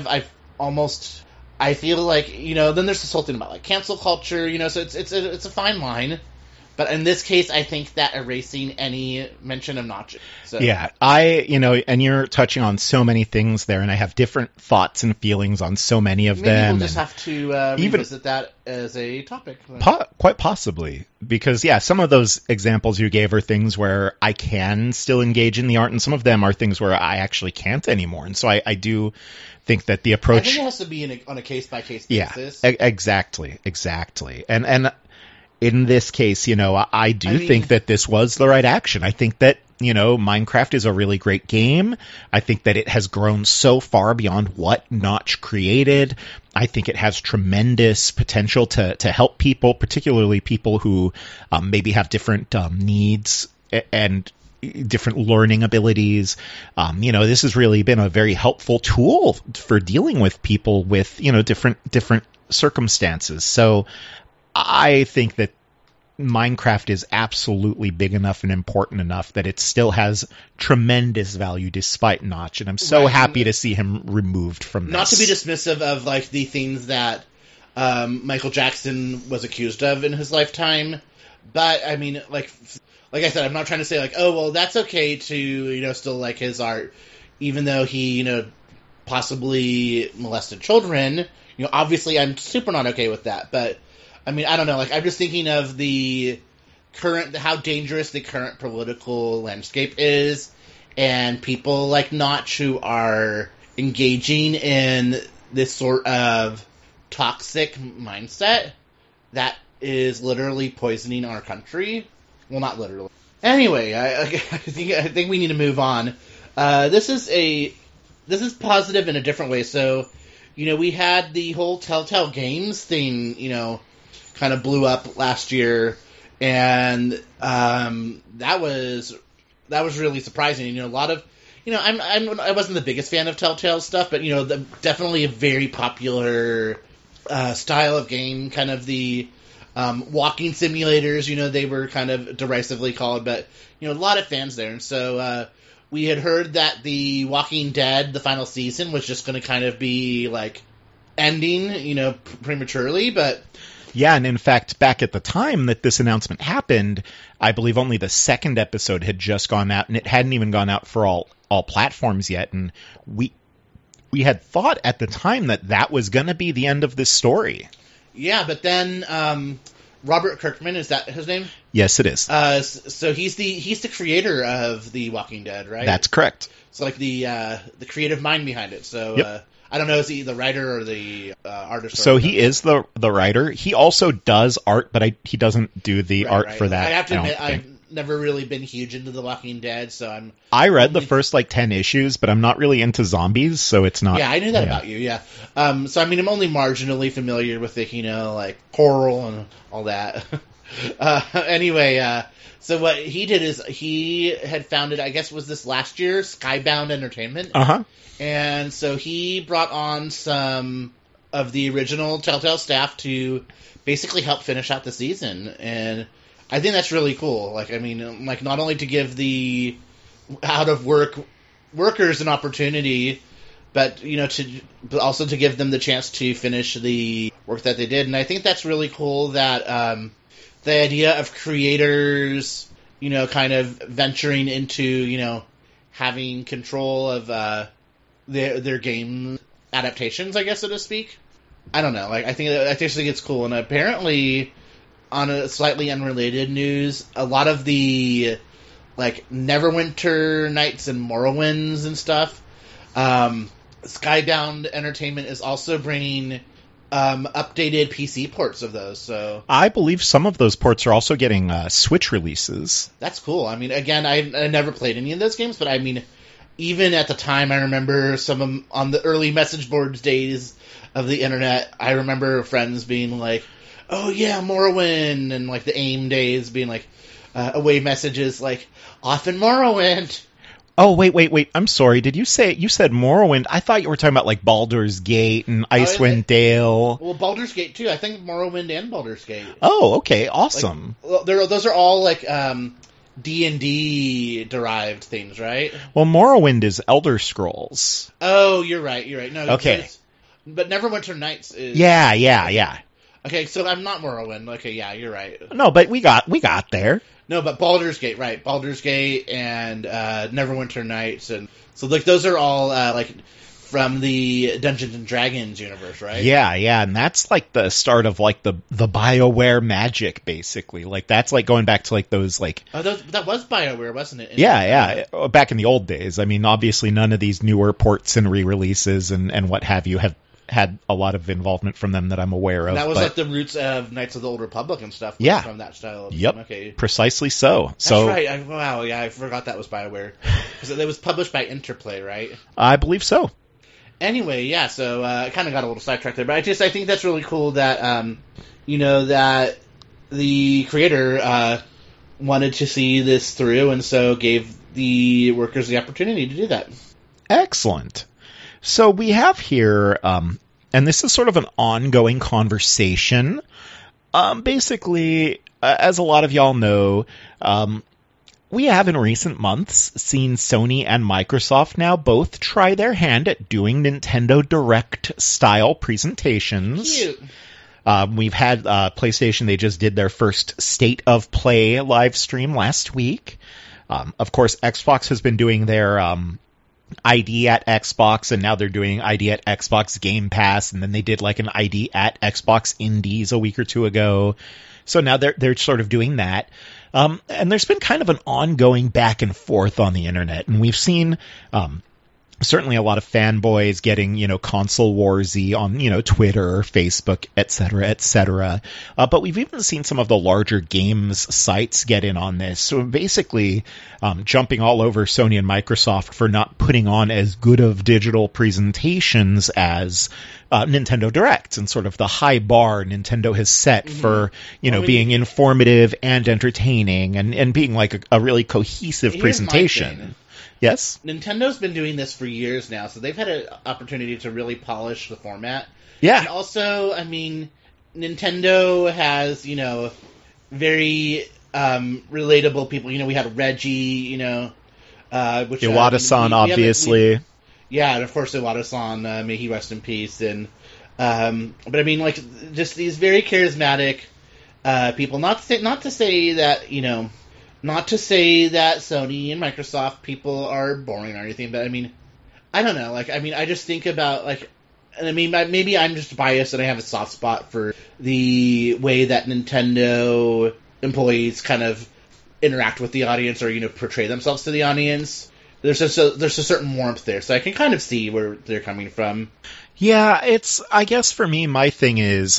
I feel like then there's this whole thing about like cancel culture, so it's a fine line. But in this case, I think that erasing any mention of Notch. So. Yeah, and you're touching on so many things there, and I have different thoughts and feelings on so many of them. Maybe we'll just have to revisit that as a topic. Quite possibly, because some of those examples you gave are things where I can still engage in the art, and some of them are things where I actually can't anymore. And so I do think that the approach... I think it has to be on a case-by-case basis. Yeah, exactly. And in this case, I think that this was the right action. I think that, Minecraft is a really great game. I think that it has grown so far beyond what Notch created. I think it has tremendous potential to help people, particularly people who maybe have different needs and different learning abilities. This has really been a very helpful tool for dealing with people with, different circumstances. So I think that Minecraft is absolutely big enough and important enough that it still has tremendous value despite Notch, and I'm so happy to see him removed from this. Not to be dismissive of like the things that Michael Jackson was accused of in his lifetime, but I mean, like I said, I'm not trying to say like, oh well, that's okay to still like his art, even though he possibly molested children. Obviously, I'm super not okay with that, but. I mean, I don't know. Like, I'm just thinking of how dangerous the current political landscape is, and people like Notch who are engaging in this sort of toxic mindset that is literally poisoning our country. Well, not literally. Anyway, I think we need to move on. This is positive in a different way. So, we had the whole Telltale Games thing, kind of blew up last year, and that was really surprising. A lot of I wasn't the biggest fan of Telltale stuff, but definitely a very popular style of game, kind of the walking simulators. They were kind of derisively called, but a lot of fans there, and so we had heard that the Walking Dead, the final season, was just going to kind of be like ending, prematurely, but. Yeah, and in fact, back at the time that this announcement happened, I believe only the second episode had just gone out, and it hadn't even gone out for all platforms yet. And we had thought at the time that was going to be the end of this story. Yeah, but then Robert Kirkman, is that his name? Yes, it is. So he's the creator of The Walking Dead, right? That's correct. So like the creative mind behind it. So. Yep. I don't know, is he the writer or the artist? So he is the writer. He also does art, but he doesn't do the art for that. I have to admit, I've never really been huge into The Walking Dead, so I read the first 10 issues, but I'm not really into zombies, so it's not. Yeah, I knew that about you. Yeah. So I mean, I'm only marginally familiar with the Coral and all that. Anyway, so what he did is he had founded, I guess, was this last year, Skybound Entertainment. Uh-huh. And so he brought on some of the original Telltale staff to basically help finish out the season. And I think that's really cool. Like, I mean, like, not only to give the out-of-work workers an opportunity, but, but also to give them the chance to finish the work that they did. And I think that's really cool that the idea of creators, kind of venturing into, having control of their game adaptations, I guess, so to speak. I don't know. Like, I just think it's cool. And apparently, on a slightly unrelated news, a lot of the Neverwinter Nights and Morrowinds and stuff, Skybound Entertainment is also bringing updated PC ports of those. So I believe some of those ports are also getting Switch releases. That's cool. I mean, again, I never played any of those games, but I mean, even at the time, I remember on the early message boards days of the internet, I remember friends being like, "Oh yeah, Morrowind," and the AIM days being away messages off in Morrowind. Oh, wait. I'm sorry. You said Morrowind? I thought you were talking about Baldur's Gate and Icewind Dale. Well, Baldur's Gate too. I think Morrowind and Baldur's Gate. Oh, okay. Awesome. Those are all D&D derived things, right? Well, Morrowind is Elder Scrolls. Oh, you're right. No. Okay. But Neverwinter Nights is... Yeah. Okay, so I'm not Morrowind. Okay, yeah, you're right. No, but we got there. No, but Baldur's Gate, right. Baldur's Gate and Neverwinter Nights. And so, those are all, from the Dungeons and Dragons universe, right? Yeah, and that's, the start of, the BioWare magic, basically. That's, going back to, those, Oh, that was BioWare, wasn't it? Yeah. Back in the old days. I mean, obviously none of these newer ports and re-releases and what have you have had a lot of involvement from them that I'm aware of. And that was the roots of Knights of the Old Republic and stuff. Yeah. From that style of Yep. Okay. Precisely so. That's right. I forgot that was BioWare. Because it was published by Interplay, right? I believe so. Anyway, yeah, so I kind of got a little sidetracked there, but I think that's really cool that, that the creator wanted to see this through, and so gave the workers the opportunity to do that. Excellent. So we have here, and this is sort of an ongoing conversation. Basically, as a lot of y'all know, we have in recent months seen Sony and Microsoft now both try their hand at doing Nintendo Direct style presentations. Cute. We've had PlayStation, they just did their first State of Play live stream last week. Of course, Xbox has been doing their ID at Xbox, and now they're doing ID at Xbox Game Pass, and then they did an ID at Xbox Indies a week or two ago. So now they're sort of doing that. And there's been kind of an ongoing back and forth on the internet, and we've seen certainly a lot of fanboys getting, console warsy on, Twitter, Facebook, et cetera. But we've even seen some of the larger games sites get in on this. So basically, jumping all over Sony and Microsoft for not putting on as good of digital presentations as Nintendo Direct, and sort of the high bar Nintendo has set for, being informative and entertaining and being a really cohesive presentation. Yes? Nintendo's been doing this for years now, so they've had an opportunity to really polish the format. Yeah. And also, I mean, Nintendo has, very relatable people. We had Reggie, which Iwata-san, obviously. Yeah, and of course Iwata-san, may he rest in peace. And but I mean, just these very charismatic people. Not to say that Not to say that Sony and Microsoft people are boring or anything, but I mean, I don't know. I just think about and I mean, maybe I'm just biased and I have a soft spot for the way that Nintendo employees kind of interact with the audience or portray themselves to the audience. There's a certain warmth there, so I can kind of see where they're coming from. Yeah, I guess for me, my thing is,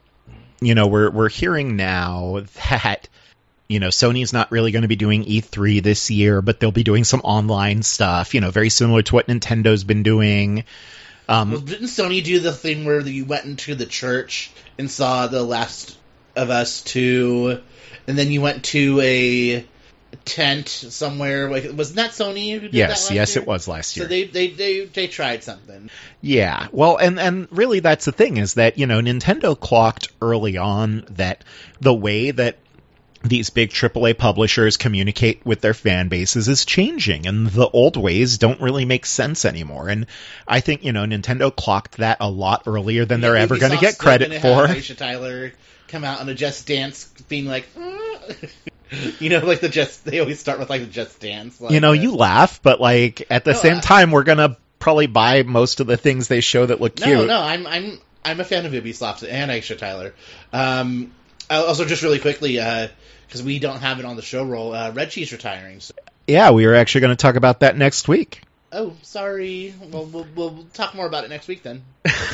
we're hearing now that. Sony's not really going to be doing E3 this year, but they'll be doing some online stuff, very similar to what Nintendo's been doing. Well, didn't Sony do the thing where you went into the church and saw The Last of Us 2, and then you went to a tent somewhere? Wasn't that Sony who did that last year? Yes, it was last year. So they tried something. Yeah, well, and really that's the thing is that, Nintendo clocked early on that the way that these big AAA publishers communicate with their fan bases is changing, and the old ways don't really make sense anymore. And I think, Nintendo clocked that a lot earlier than they're ever going to get credit for. Aisha Tyler come out on a Just Dance being like, like they always start with like the Just Dance. Like, you laugh, but like at the same time, we're going to probably buy most of the things they show that look cute. No, I'm a fan of Ubisoft and Aisha Tyler. Also, just really quickly, because we don't have it on the show roll, Red Cheese retiring. So. Yeah, we were actually going to talk about that next week. Oh, sorry. Well, we'll talk more about it next week then.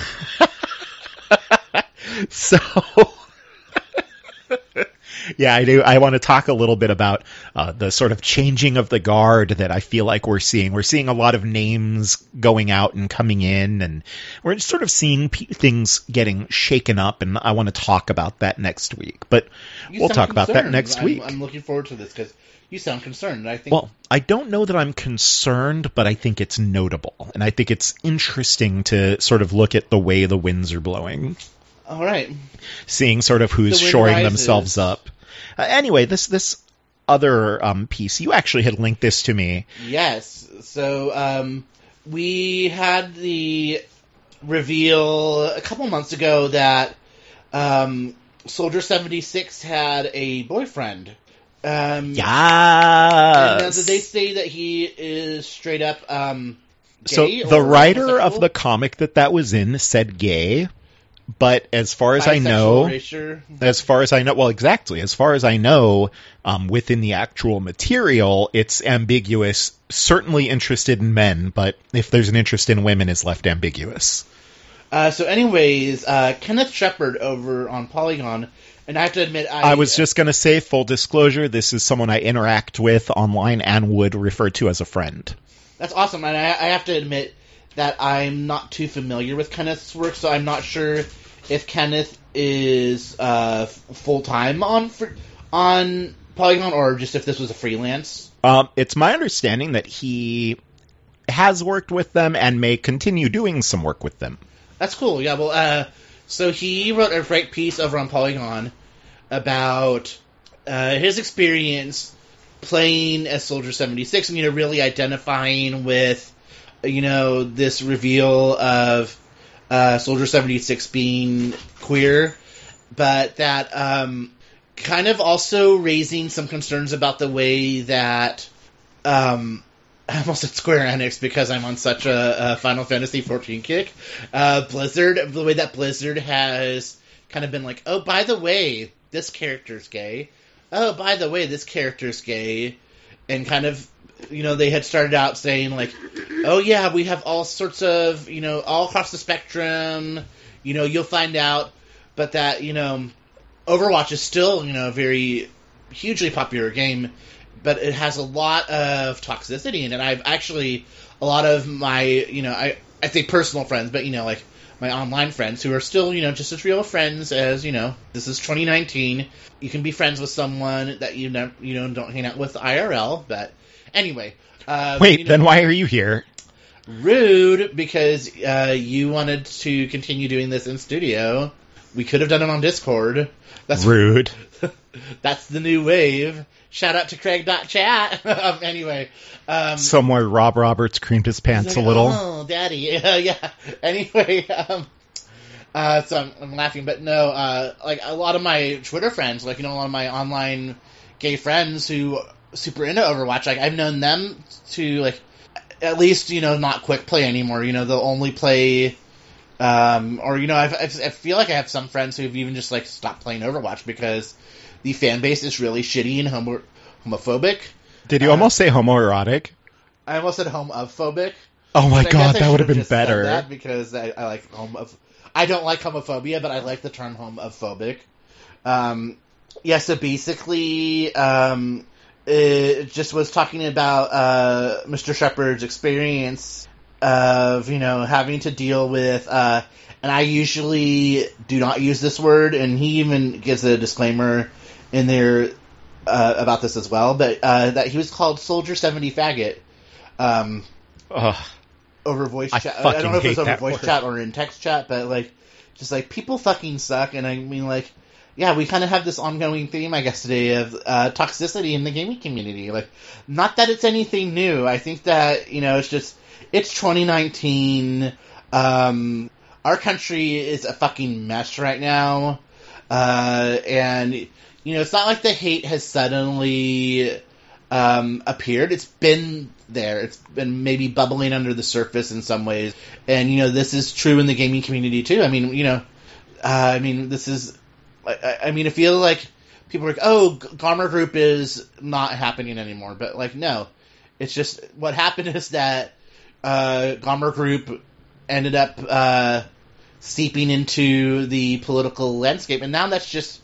So, yeah, I do. I want to talk a little bit about the sort of changing of the guard that I feel like we're seeing. We're seeing a lot of names going out and coming in, and we're sort of seeing things getting shaken up, and I want to talk about that next week. But we'll talk about that next week. I'm looking forward to this because you sound concerned. Well, I don't know that I'm concerned, but I think it's notable, and I think it's interesting to sort of look at the way the winds are blowing. All right. Seeing sort of who's shoring themselves up. Anyway, this other piece, you actually had linked this to me. Yes. So we had the reveal a couple months ago that Soldier 76 had a boyfriend. Yes. And did they say that he is straight up gay? So the writer of the comic that was in said gay. But as far as I know, well, exactly. As far as I know, within the actual material, it's ambiguous. Certainly interested in men, but if there's an interest in women, it's left ambiguous. So anyways, Kenneth Shepard over on Polygon, and I have to admit, I was just going to say, full disclosure, this is someone I interact with online and would refer to as a friend. That's awesome, and I have to admit that I'm not too familiar with Kenneth's work, so I'm not sure if Kenneth is full-time on Polygon, or just if this was a freelance. It's my understanding that he has worked with them and may continue doing some work with them. That's cool, yeah. Well, so he wrote a great piece over on Polygon about his experience playing as Soldier 76 and, really identifying with this reveal of Soldier 76 being queer, but that kind of also raising some concerns about the way that I almost said Square Enix because I'm on such a Final Fantasy XIV kick. Blizzard, the way that Blizzard has kind of been like, oh, by the way, this character's gay. Oh, by the way, this character's gay. And kind of, they had started out saying like, oh yeah, we have all sorts of, all across the spectrum, you'll find out. But that, Overwatch is still, a very hugely popular game, but it has a lot of toxicity in it. I've actually, a lot of my, I say personal friends, but, like my online friends who are still, just as real friends as, this is 2019. You can be friends with someone that don't hang out with IRL, but anyway. Wait, then why are you here? Rude, because you wanted to continue doing this in studio. We could have done it on Discord. That's rude. That's the new wave. Shout out to Craig.chat. Anyway. Somewhere Rob Roberts creamed his pants like, a little. Oh, daddy. Yeah. Anyway, so I'm laughing, but no, like a lot of my Twitter friends, like, a lot of my online gay friends who are super into Overwatch, like, I've known them to, like, at least, not quick play anymore. They'll only play, or, I feel like I have some friends who've even just, like, stopped playing Overwatch because the fan base is really shitty and homophobic. Did you almost say homoerotic? I almost said homophobic. Oh my god, that would have been better. That because I like I don't like homophobia, but I like the term homophobic. Yeah, so basically, it just was talking about Mr. Shepard's experience of, having to deal with, and I usually do not use this word, and he even gives a disclaimer in there about this as well, but that he was called Soldier 70 Faggot. Over voice chat. I don't know if it's over voice chat or in text chat, but, like, just, like, people fucking suck, and I mean, like, yeah, we kind of have this ongoing theme, I guess, today of toxicity in the gaming community. Like, not that it's anything new. I think that, it's 2019. Our country is a fucking mess right now. And, it's not like the hate has suddenly appeared. It's been there. It's been maybe bubbling under the surface in some ways. And, this is true in the gaming community, too. I mean, this is... I feel like people are like, oh, Gamer Group is not happening anymore. But, no. It's just, what happened is that Gamer Group ended up seeping into the political landscape. And now that's just,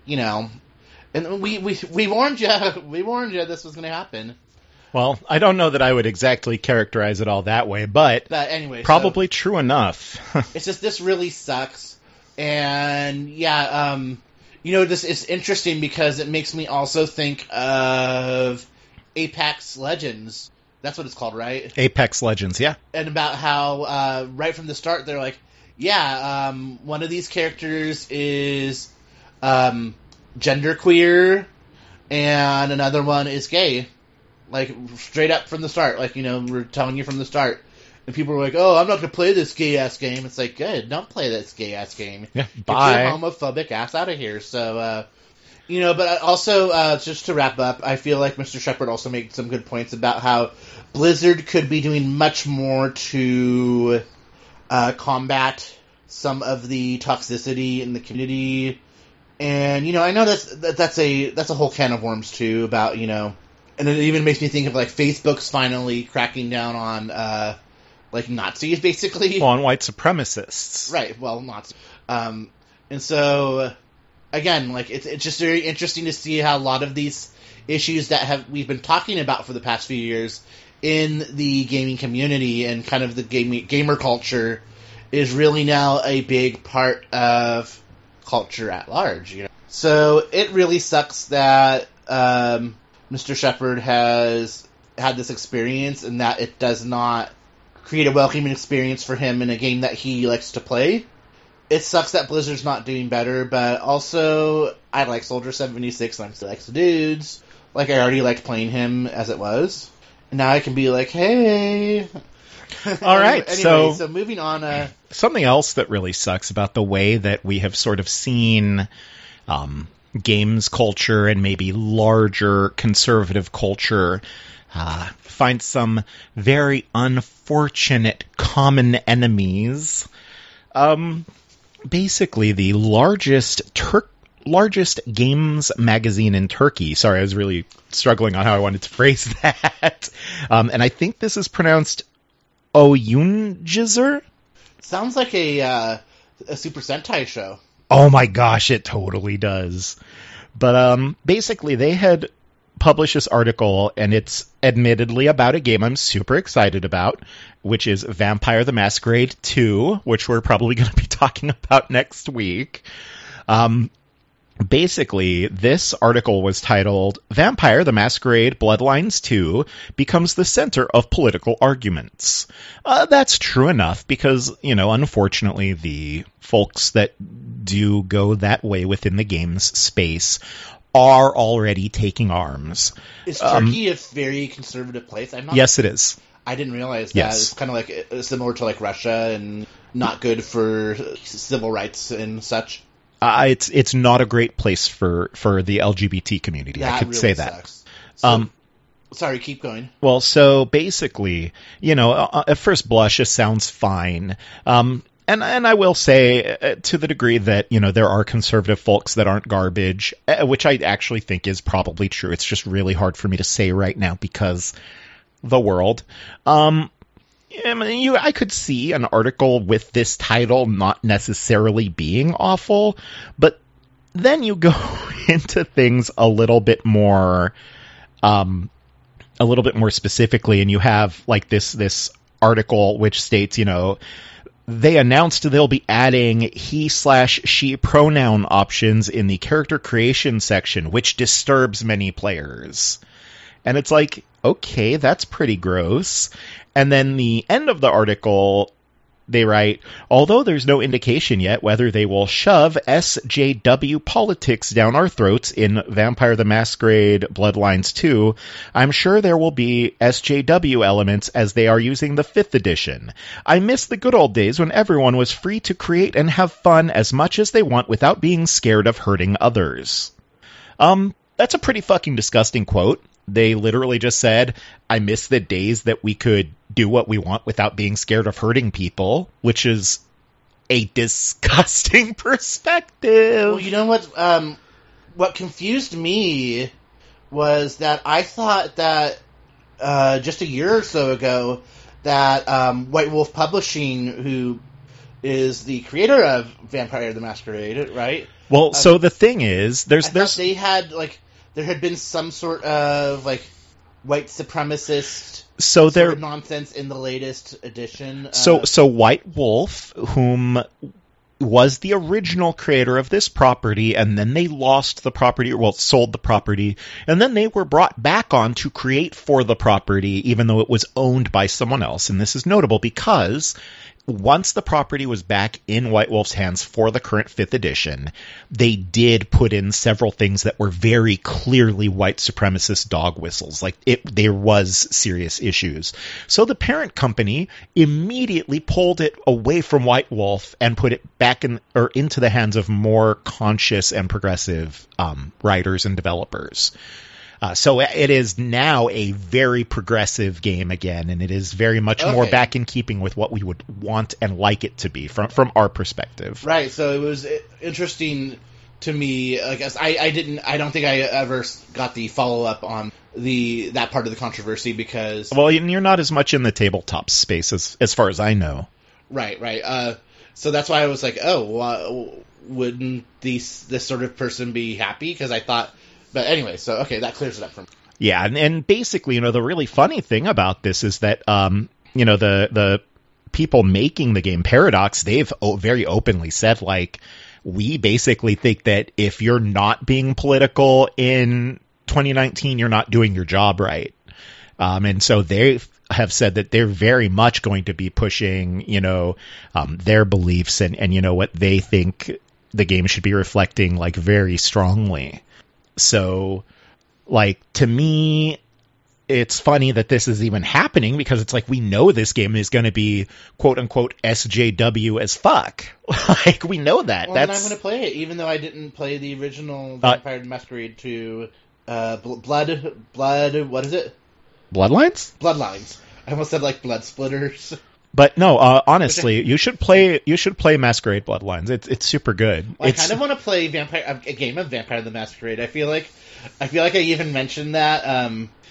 and we warned you. We warned you this was going to happen. Well, I don't know that I would exactly characterize it all that way, but anyway, probably true enough. It's just, this really sucks. And yeah, this is interesting because it makes me also think of Apex Legends. That's what it's called, right? Apex Legends, yeah. And about how right from the start they're like, yeah, one of these characters is genderqueer and another one is gay. Like, straight up from the start. Like, we're telling you from the start. And people were like, oh, I'm not going to play this gay-ass game. It's like, good, don't play this gay-ass game. Yeah, bye. Get your homophobic ass out of here. So, but also, just to wrap up, I feel like Mr. Shepard also made some good points about how Blizzard could be doing much more to combat some of the toxicity in the community. And, I know that's a whole can of worms, too, about, and it even makes me think of, Facebook's finally cracking down on, Nazis, basically. Well, on white supremacists. Right, well, Nazis. And so, again, it's just very interesting to see how a lot of these issues that we've been talking about for the past few years in the gaming community and kind of the gamer culture is really now a big part of culture at large, So, it really sucks that, Mr. Shepard has had this experience and that it does not create a welcoming experience for him in a game that he likes to play. It sucks that Blizzard's not doing better, but also, I like Soldier 76 and I still like the dudes. I already liked playing him as it was. And now I can be like, hey. All right, anyway, so moving on. Something else that really sucks about the way that we have sort of seen games culture and maybe larger conservative culture find some very unfortunate common enemies. Basically, the largest games magazine in Turkey. Sorry, I was really struggling on how I wanted to phrase that. And I think this is pronounced Oyuncuzer? Sounds like a Super Sentai show. Oh my gosh, it totally does. But basically, they had published this article, and it's admittedly about a game I'm super excited about, which is Vampire the Masquerade 2, which we're probably going to be talking about next week. Basically, this article was titled, Vampire the Masquerade Bloodlines 2 becomes the center of political arguments. That's true enough because, unfortunately, the folks that do go that way within the games space are already taking arms. Is Turkey a very conservative place? Yes, it is. I didn't realize that. Yes. It's kind of similar to Russia and not good for civil rights and such. It's not a great place for the LGBT community. That I could really say that. Sucks. So, sorry, keep going. Well, so basically, at first blush, it sounds fine. And I will say, to the degree that, there are conservative folks that aren't garbage, which I actually think is probably true. It's just really hard for me to say right now because the world. I could see an article with this title not necessarily being awful, but then you go into things a little bit more specifically, and you have this article which states, they announced they'll be adding he/she pronoun options in the character creation section, which disturbs many players. And it's like, okay, that's pretty gross. And then the end of the article They write, although there's no indication yet whether they will shove SJW politics down our throats in Vampire the Masquerade Bloodlines 2, I'm sure there will be SJW elements as they are using the 5th edition. I miss the good old days when everyone was free to create and have fun as much as they want without being scared of hurting others. That's a pretty fucking disgusting quote. They literally just said, I miss the days that we could do what we want without being scared of hurting people, which is a disgusting perspective. Well, you know what confused me was that I thought that just a year or so ago that White Wolf Publishing, who is the creator of Vampire the Masquerade, right? Well, so the thing is, there's they had there had been some sort of white supremacist sort of nonsense in the latest edition. So White Wolf, whom was the original creator of this property, and then they lost the property, sold the property, and then they were brought back on to create for the property, even though it was owned by someone else. And this is notable because once the property was back in White Wolf's hands for the current 5th edition, they did put in several things that were very clearly white supremacist dog whistles. There was serious issues. So the parent company immediately pulled it away from White Wolf and put it back into the hands of more conscious and progressive writers and developers. So it is now a very progressive game again, and it is very much more back in keeping with what we would want and like it to be from our perspective. Right. So it was interesting to me. I guess I don't think I ever got the follow up on that part of the controversy because you're not as much in the tabletop space as far as I know. Right. So that's why I was like, wouldn't this sort of person be happy? Because I thought. But anyway, so, that clears it up for me. Yeah, and basically, the really funny thing about this is that, the people making the game, Paradox, they've very openly said, we basically think that if you're not being political in 2019, you're not doing your job right. And so they have said that they're very much going to be pushing, their beliefs and what they think the game should be reflecting, very strongly. So, to me, it's funny that this is even happening because it's we know this game is going to be quote-unquote SJW as fuck. We know that. Well, then I'm going to play it, even though I didn't play the original Vampire the Masquerade 2 Blood, what is it? Bloodlines? Bloodlines. I almost said Blood Splitters. But no, honestly, you should play Masquerade Bloodlines. It's super good. Well, I kind of want to play a game of Vampire the Masquerade. I feel like I even mentioned that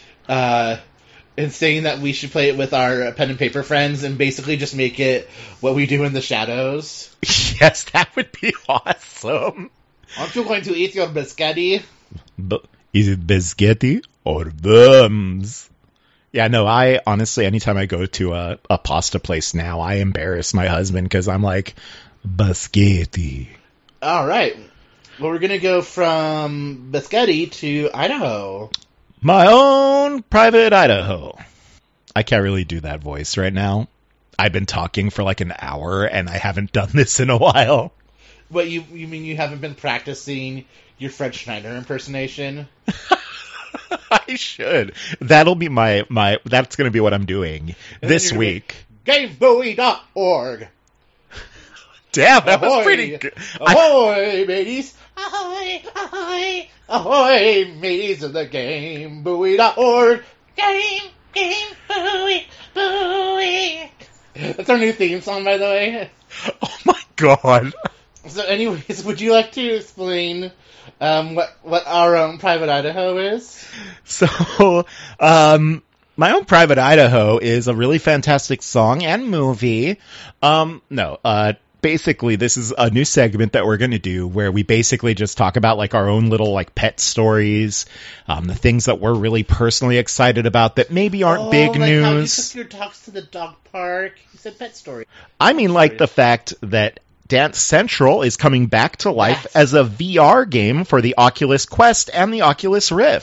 in saying that we should play it with our pen and paper friends and basically just make it What We Do in the Shadows. Yes, that would be awesome. Aren't you going to eat your biscotti? Is it biscotti or worms? Yeah, no, I honestly, anytime I go to a pasta place now, I embarrass my husband because I'm like, biscotti. All right. Well, we're going to go from biscotti to Idaho. My own private Idaho. I can't really do that voice right now. I've been talking for an hour and I haven't done this in a while. What, you mean you haven't been practicing your Fred Schneider impersonation? I should. That'll be that's going to be what I'm doing this week. GameBuoy.org. Damn, that was pretty good. Ahoy, mateys. Ahoy, ahoy, ahoy, mateys of the GameBuoy.org. Buoy, buoy. That's our new theme song, by the way. Oh my god. So anyways, would you like to explain what our own Private Idaho is? So, My Own Private Idaho is a really fantastic song and movie. Basically, this is a new segment that we're going to do where we basically just talk about our own little pet stories, the things that we're really personally excited about that maybe aren't big news. How you took your dogs to the dog park. You said pet story. I mean, the fact that Dance Central is coming back to life as a VR game for the Oculus Quest and the Oculus Rift.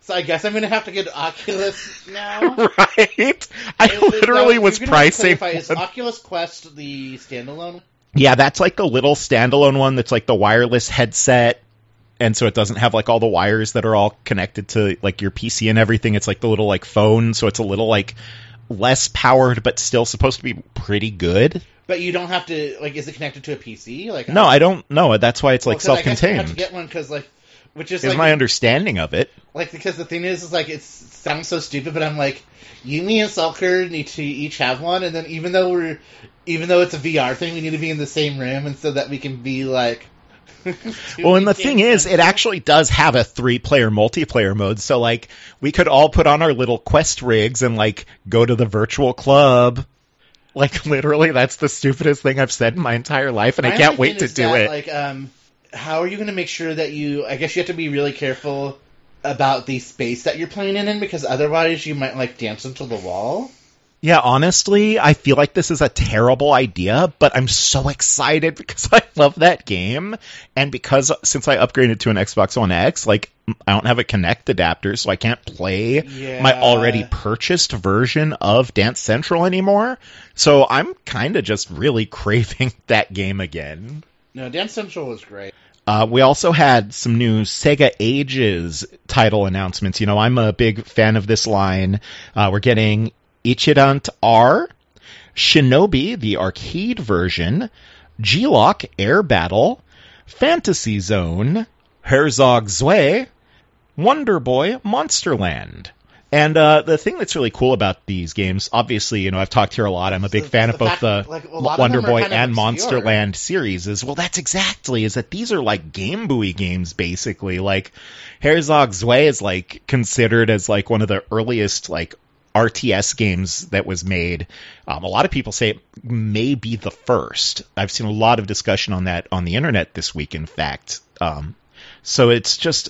So I guess I'm going to have to get Oculus now. Right? I literally was pricing. Is Oculus Quest the standalone? Yeah, that's like the little standalone one that's like the wireless headset. And so it doesn't have like all the wires that are all connected to like your PC and everything. It's like the little like phone. So it's a little like less powered, but still supposed to be pretty good. But you don't have to, like, is it connected to a PC? Like, no, I don't know. That's why it's like self-contained. I have to get one because, like, which is like, my understanding of it. Like, because the thing is like, it sounds so stupid, but I'm like, you, me, and Selker need to each have one, and then even though it's a VR thing, we need to be in the same room, and so that we can be like. Well, and the thing is, it actually does have a 3-player multiplayer mode, so like we could all put on our little Quest rigs and like go to the virtual club. Like literally, that's the stupidest thing I've said in my entire life, and I can't wait to do it. Like, how are you going to make sure that I guess you have to be really careful about the space that you're playing in, because otherwise you might like dance into the wall. Yeah, honestly, I feel like this is a terrible idea, but I'm so excited because I love that game. And because since I upgraded to an Xbox One X, like I don't have a Kinect adapter, so I can't play my already purchased version of Dance Central anymore. So I'm kind of just really craving that game again. No, Dance Central was great. We also had some new Sega Ages title announcements. You know, I'm a big fan of this line. We're getting Ichidant R, Shinobi, the arcade version, G-Lock Air Battle, Fantasy Zone, Herzog Zwei, Wonder Boy Monsterland. And the thing that's really cool about these games, obviously, you know, I've talked here a lot. I'm a big fan of both the Wonder Boy and Monsterland series. Is that these are like Game Boy games, basically. Like Herzog Zwei is like considered as like one of the earliest like RTS games that was made. A lot of people say it may be the first. I've seen a lot of discussion on that on the internet this week, in fact. So it's just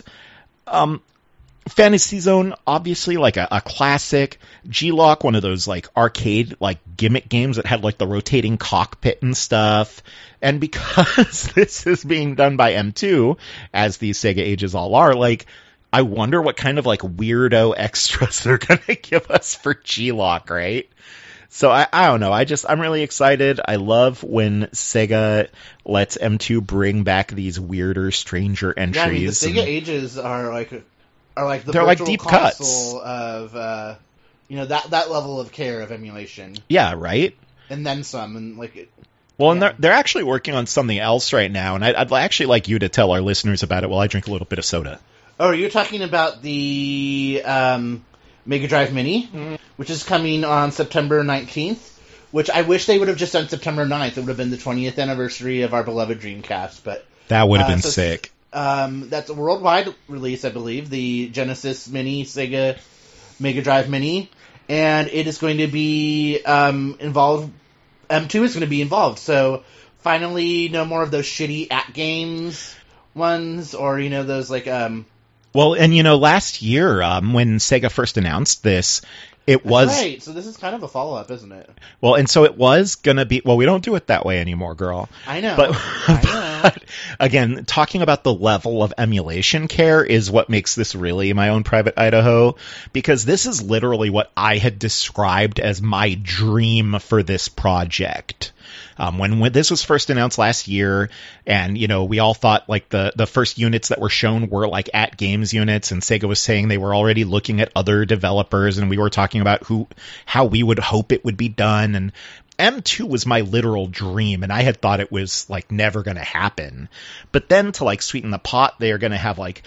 Fantasy Zone, obviously, like a classic. G-Lock, one of those like arcade like gimmick games that had like the rotating cockpit and stuff. And because this is being done by M2, as these Sega Ages all are, like I wonder what kind of like weirdo extras they're going to give us for G-Lock, right? So I don't know. I'm really excited. I love when Sega lets M2 bring back these weirder, stranger entries. Yeah, I mean, the Sega Ages are like the they're like deep cuts of that level of care of emulation. Yeah, right. And then some, and like it. Well, and they're actually working on something else right now, and I'd actually like you to tell our listeners about it while I drink a little bit of soda. Oh, you're talking about the Mega Drive Mini, which is coming on September 19th, which I wish they would have just done September 9th. It would have been the 20th anniversary of our beloved Dreamcast, but that would have been sick. That's a worldwide release, I believe, the Genesis Mini, Sega Mega Drive Mini, and it is going to be involved. M2 is going to be involved, so finally no more of those shitty at-games ones, or, those like... Well, and last year, when Sega first announced this, it was... Right, so this is kind of a follow-up, isn't it? Well, and so it was going to be... Well, we don't do it that way anymore, girl. I know. But again, talking about the level of emulation care is what makes this really my own private Idaho, because this is literally what I had described as my dream for this project. When this was first announced last year, and we all thought like the first units that were shown were like at games units, and Sega was saying they were already looking at other developers, and we were talking about how we would hope it would be done, and M2 was my literal dream, and I had thought it was like never going to happen. But then to like sweeten the pot, they are going to have like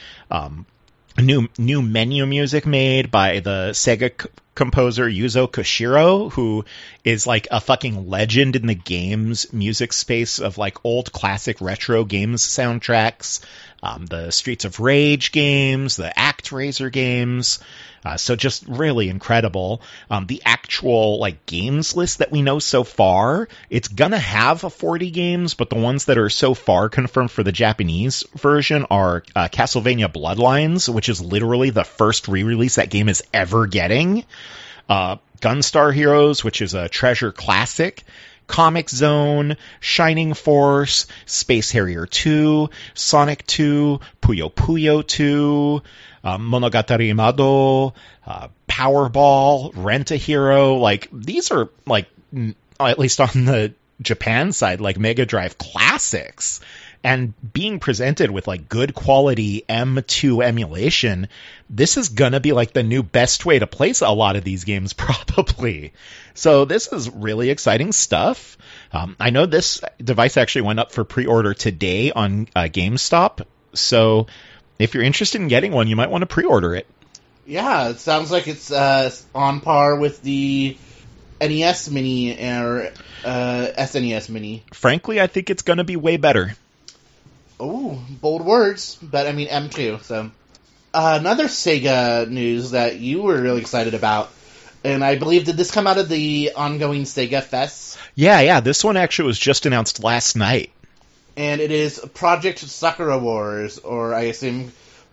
new menu music made by the Sega composer Yuzo Koshiro, who is like a fucking legend in the games music space of like old classic retro games soundtracks, the Streets of Rage games, the ActRaiser games. So just really incredible. The actual like games list that we know so far, it's gonna have 40 games, but the ones that are so far confirmed for the Japanese version are Castlevania Bloodlines, which is literally the first re-release that game is ever getting. Gunstar Heroes, which is a treasure classic. Comic Zone, Shining Force, Space Harrier 2, Sonic 2, Puyo Puyo 2, Monogatari Mado, Powerball, Rent a Hero. Like, these are, like, at least on the Japan side, like Mega Drive classics. And being presented with, like, good quality M2 emulation, this is gonna be, like, the new best way to play a lot of these games, probably. So this is really exciting stuff. I know this device actually went up for pre-order today on GameStop. So if you're interested in getting one, you might want to pre-order it. Yeah, it sounds like it's on par with the NES Mini or SNES Mini. Frankly, I think it's gonna be way better. Oh, bold words, but I mean M2. So another Sega news that you were really excited about, and I believe, did this come out of the ongoing Sega Fest? Yeah, this one actually was just announced last night. And it is Project Sakura Wars, or I assume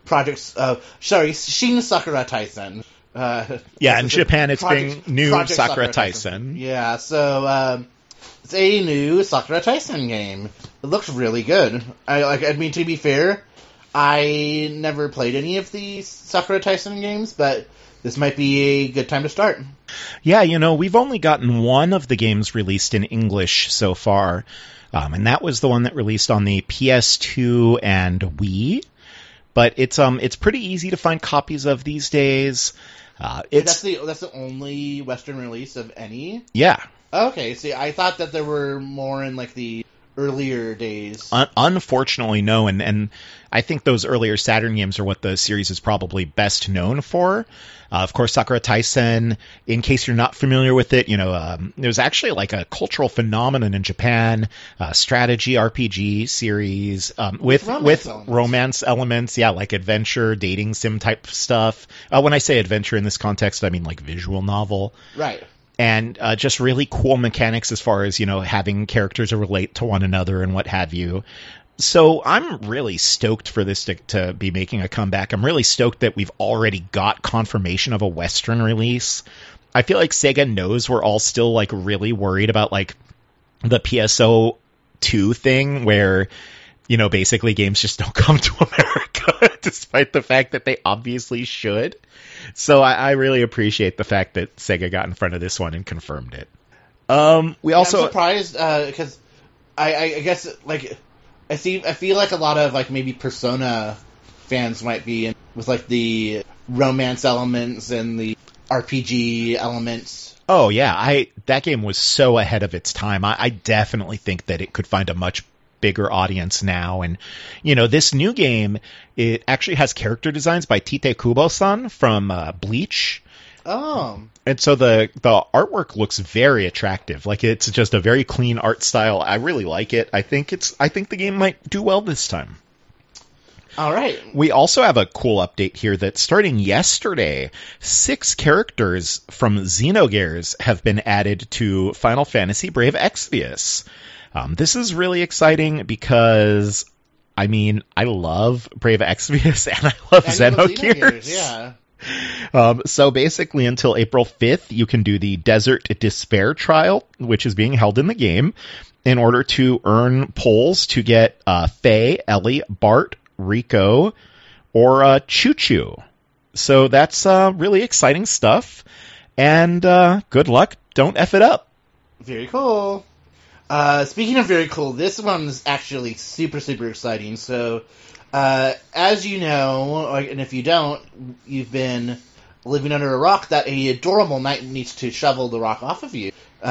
Shin Sakura Taisen. In Japan it's being new Project Sakura Taisen. Yeah, so it's a new Sakura Taisen game. It looks really good. I mean, to be fair, I never played any of the Sakura Taisen games, but this might be a good time to start. Yeah, we've only gotten one of the games released in English so far, and that was the one that released on the PS2 and Wii. But it's pretty easy to find copies of these days. That's the only Western release of any? Yeah. Okay, see, I thought that there were more in, like, the earlier days. Unfortunately, no, and I think those earlier Saturn games are what the series is probably best known for. Of course, Sakura Taisen, in case you're not familiar with it, there's actually like a cultural phenomenon in Japan, strategy RPG series, with romance elements, yeah, like adventure, dating sim type stuff. When I say adventure in this context, I mean like visual novel. Right. And just really cool mechanics as far as, having characters relate to one another and what have you. So I'm really stoked for this to be making a comeback. I'm really stoked that we've already got confirmation of a Western release. I feel like Sega knows we're all still, like, really worried about, like, the PSO2 thing where, basically games just don't come to America despite the fact that they obviously should. So I really appreciate the fact that Sega got in front of this one and confirmed it. I'm surprised because I guess, like, I feel like a lot of, like, maybe Persona fans might be in with, like, the romance elements and the RPG elements. Oh yeah, that game was so ahead of its time. I definitely think that it could find a much bigger audience now. And, this new game, it actually has character designs by Tite Kubo-san from Bleach. Oh. And so the artwork looks very attractive. Like, it's just a very clean art style. I really like it. I think the game might do well this time. All right. We also have a cool update here that starting yesterday, 6 characters from Xenogears have been added to Final Fantasy Brave Exvius. This is really exciting because, I mean, I love Brave Exvius and I love Xenogears. Yeah. So basically until April 5th, you can do the Desert Despair trial, which is being held in the game, in order to earn pulls to get Faye, Ellie, Bart, Rico, or Choo Choo. So that's really exciting stuff. And good luck. Don't F it up. Very cool. Speaking of very cool, this one's actually super, super exciting. So, as you know, and if you don't, you've been living under a rock, that a adorable knight needs to shovel the rock off of you.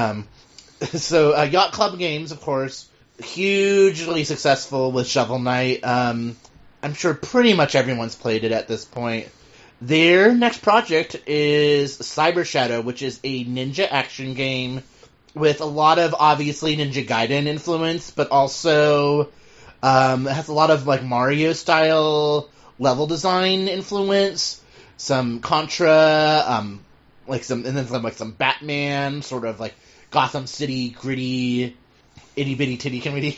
So, Yacht Club Games, of course, hugely successful with Shovel Knight. I'm sure pretty much everyone's played it at this point. Their next project is Cyber Shadow, which is a ninja action game with a lot of, obviously, Ninja Gaiden influence, but also it has a lot of, like, Mario-style level design influence, some Contra, some Batman, sort of, like, Gotham City, gritty, itty-bitty titty comedy.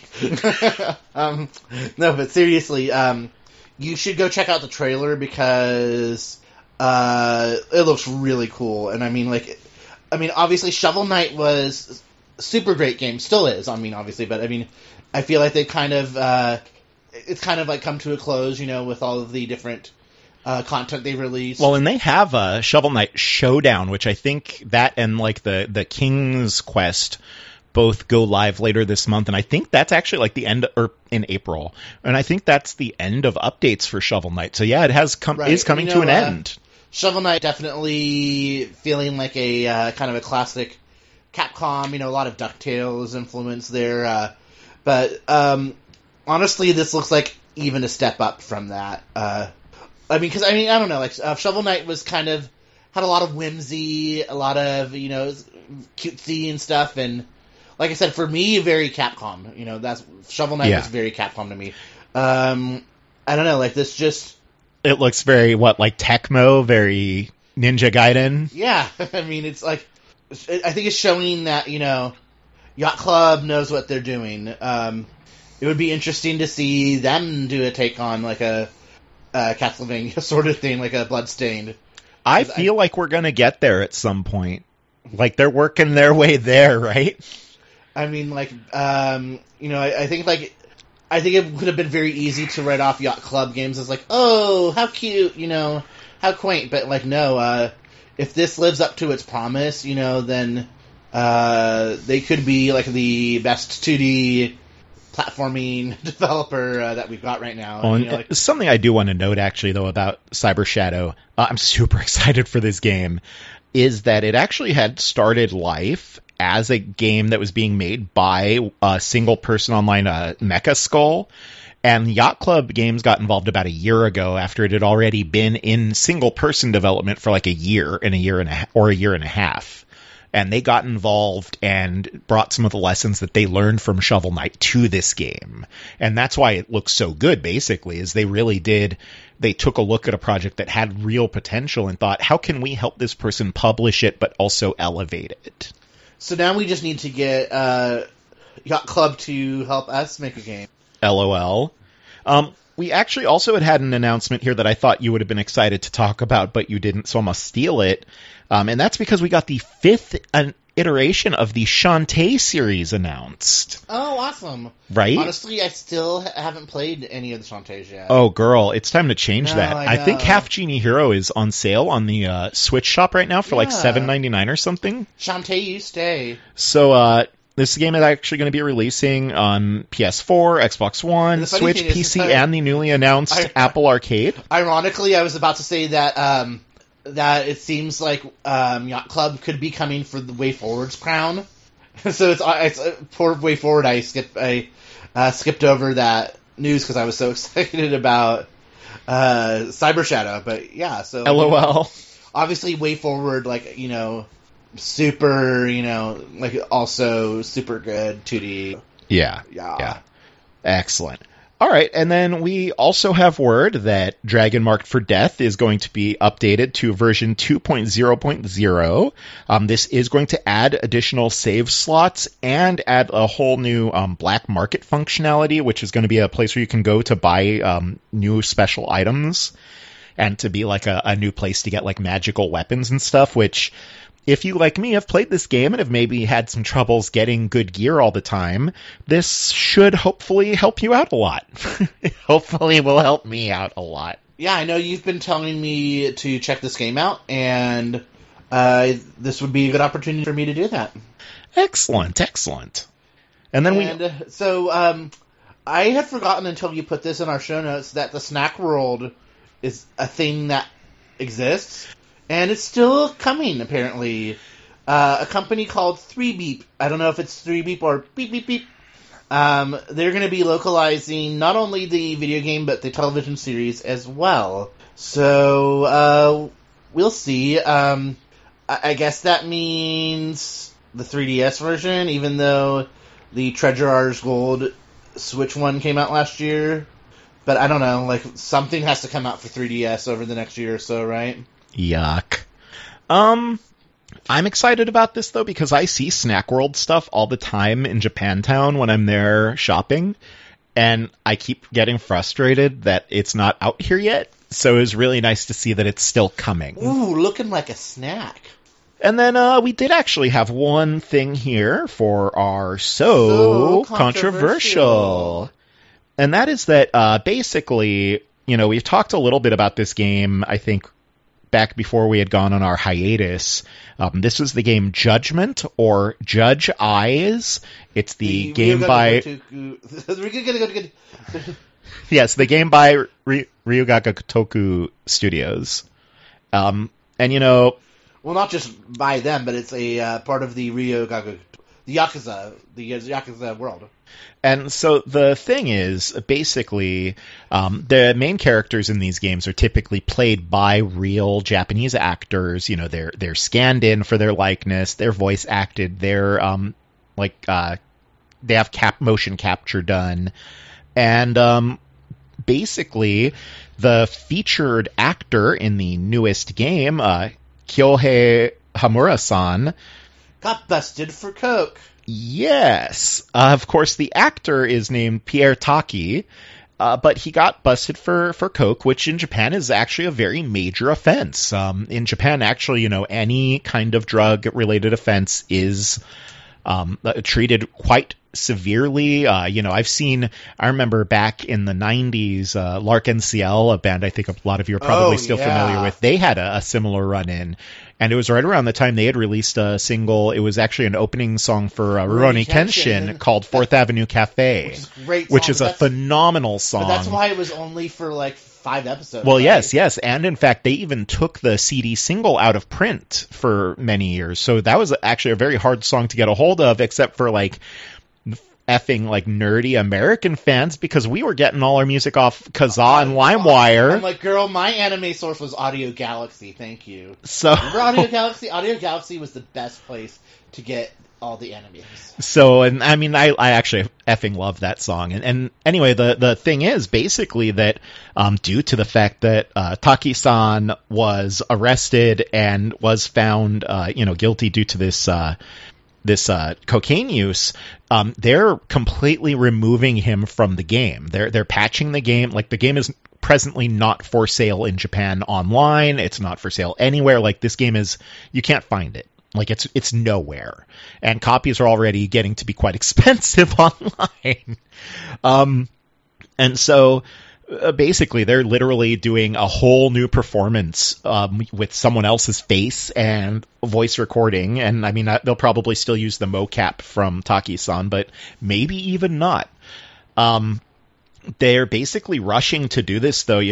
No, but seriously, you should go check out the trailer because it looks really cool. And I mean, obviously Shovel Knight was super great game. Still is, I mean, obviously, but I mean, I feel like they kind of it's kind of like come to a close, you know, with all of the different content they released. Well, and they have a Shovel Knight Showdown, which I think that and like the King's Quest both go live later this month, and I think that's actually like the end, or in April, and I think that's the end of updates for Shovel Knight. So yeah, it has is coming to an end. Shovel Knight definitely feeling like a kind of a classic Capcom, you know, a lot of DuckTales influence there, but honestly, this looks like even a step up from that. I mean, I don't know, like Shovel Knight was kind of had a lot of whimsy, a lot of, you know, cutesy and stuff, and like I said, for me, very Capcom. You know, that's Shovel Knight was very Capcom to me. I don't know, like this just... It looks very, like Tecmo, very Ninja Gaiden? Yeah, I mean, it's like... I think it's showing that, you know, Yacht Club knows what they're doing. It would be interesting to see them do a take on, like, a Castlevania sort of thing, like a Bloodstained. I feel like we're going to get there at some point. Like, they're working their way there, right? I mean, like, you know, I think it would have been very easy to write off Yacht Club games as like, oh, how cute, you know, how quaint. But like, no, if this lives up to its promise, you know, then they could be like the best 2D platforming developer that we've got right now. Oh, and, you know, like, something I do want to note, actually, though, about Cyber Shadow, I'm super excited for this game, is that it actually had started life as a game that was being made by a single-person online Mecha Skull, and Yacht Club Games got involved about a year ago after it had already been in single-person development for like a year and a half. And they got involved and brought some of the lessons that they learned from Shovel Knight to this game. And that's why it looks so good, basically, is they took a look at a project that had real potential and thought, how can we help this person publish it but also elevate it? So now we just need to get Yacht Club to help us make a game. LOL. We actually also had an announcement here that I thought you would have been excited to talk about, but you didn't, so I must steal it. And that's because we got the 5th iteration of the Shantae series announced. Oh, awesome. Right? Honestly, I still haven't played any of the Shantaes yet. Oh, girl, it's time to change that. I think Half Genie Hero is on sale on the Switch shop right now for like $7.99 or something. Shantae, you stay. So, this game is actually going to be releasing on PS4, Xbox One, Switch, PC, and the newly announced Apple Arcade. Ironically, I was about to say that that it seems like Yacht Club could be coming for the Way Forward's crown. So it's poor Way Forward. I skipped over that news because I was so excited about Cyber Shadow. But yeah, so LOL. Obviously, Way Forward, like, you know, super, you know, like also super good 2D. Yeah. Excellent. All right, and then we also have word that Dragon Marked for Death is going to be updated to version 2.0.0. This is going to add additional save slots and add a whole new black market functionality, which is going to be a place where you can go to buy new special items and to be like a new place to get like magical weapons and stuff, which... If you, like me, have played this game and have maybe had some troubles getting good gear all the time, this should hopefully help you out a lot. Hopefully it will help me out a lot. Yeah, I know you've been telling me to check this game out, and this would be a good opportunity for me to do that. Excellent. And then So, I had forgotten until you put this in our show notes that the Snack World is a thing that exists. And it's still coming, apparently. A company called 3Beep. I don't know if it's 3Beep or Beep Beep Beep. They're going to be localizing not only the video game, but the television series as well. So, we'll see. I guess that means the 3DS version, even though the Treasure Artist Gold Switch one came out last year. But I don't know, like, something has to come out for 3DS over the next year or so, right? Yuck. I'm excited about this, though, because I see Snack World stuff all the time in Japantown when I'm there shopping, and I keep getting frustrated that it's not out here yet, so it was really nice to see that it's still coming. Ooh, looking like a snack. And then we did actually have one thing here for our So Controversial. And that is that basically, we've talked a little bit about this game, I think, back before we had gone on our hiatus. This was the game Judgment, or Judge Eyes. It's the game by... Yes, the game by Ryuga Gotoku Studios. And well, not just by them, but it's a part of the the Yakuza world. And so the thing is, basically, the main characters in these games are typically played by real Japanese actors. They're scanned in for their likeness, they're voice acted, they're they have motion capture done, and basically, the featured actor in the newest game, Kyohei Hamura-san, got busted for coke. Yes. Of course, the actor is named Pierre Taki, but he got busted for coke, which in Japan is actually a very major offense. In Japan, actually, any kind of drug-related offense is treated quite severely. I remember back in the 90s, L'Arc-en-Ciel, a band I think a lot of you are probably still familiar with, they had a similar run-in. And it was right around the time they had released a single. It was actually an opening song for Rurouni Kenshin called Fourth Avenue Cafe, which is a phenomenal song. But that's why it was only for 5 episodes. Well, right? Yes. And in fact, they even took the CD single out of print for many years. So that was actually a very hard song to get a hold of, except for effing nerdy American fans, because we were getting all our music off Kazaa and LimeWire. I'm like, girl, my anime source was Audio Galaxy. Thank you. So remember Audio Galaxy? Audio Galaxy was the best place to get all the animes. So, and I mean, I actually effing love that song. And anyway, the thing is basically that due to the fact that Taki-san was arrested and was found guilty due to this cocaine use, they're completely removing him from the game. They're patching the game. The game is presently not for sale in Japan online. It's not for sale anywhere. This game is, you can't find it. It's nowhere. And copies are already getting to be quite expensive online. And so basically they're literally doing a whole new performance with someone else's face and voice recording. And I mean, they'll probably still use the mocap from Taki-san, but maybe even not. They're basically rushing to do this, though.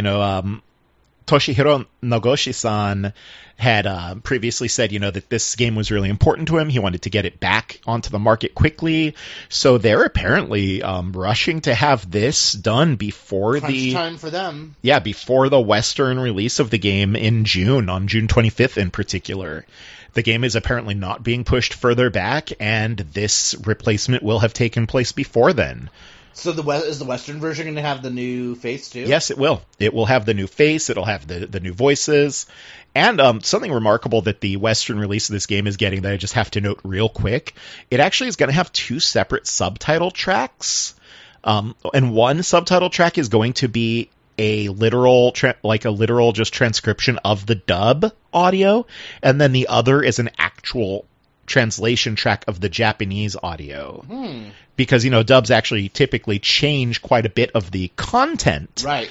Toshihiro Nogoshi-san had previously said, that this game was really important to him. He wanted to get it back onto the market quickly. So they're apparently rushing to have this done before Crunch time for them. Yeah, before the Western release of the game in June, on June 25th in particular. The game is apparently not being pushed further back, and this replacement will have taken place before then. So is the Western version going to have the new face too? Yes, it will. It will have the new face. It'll have the new voices. And something remarkable that the Western release of this game is getting that I just have to note real quick, it actually is going to have 2 separate subtitle tracks. And one subtitle track is going to be a literal just transcription of the dub audio. And then the other is an actual translation track of the Japanese audio. Because, dubs actually typically change quite a bit of the content. Right.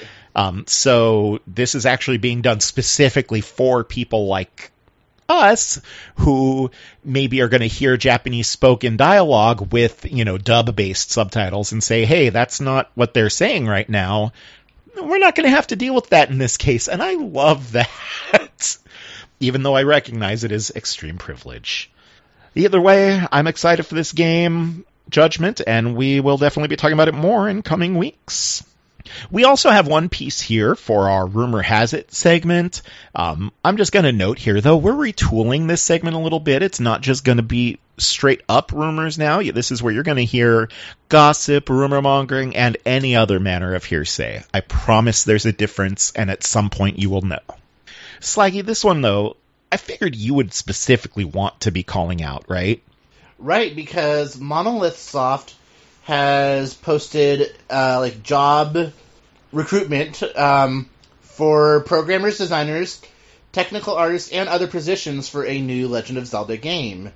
So this is actually being done specifically for people like us who maybe are going to hear Japanese spoken dialogue with, dub-based subtitles and say, hey, that's not what they're saying right now. We're not going to have to deal with that in this case. And I love that, even though I recognize it is extreme privilege. Either way, I'm excited for this game, Judgment, and we will definitely be talking about it more in coming weeks. We also have one piece here for our Rumor Has It segment. I'm just going to note here, though, we're retooling this segment a little bit. It's not just going to be straight up rumors now. This is where you're going to hear gossip, rumor mongering, and any other manner of hearsay. I promise there's a difference, and at some point you will know. Slaggy, this one, though, I figured you would specifically want to be calling out, right? Right, because Monolith Soft has posted job recruitment for programmers, designers technical artists, and other positions for a new Legend of Zelda game.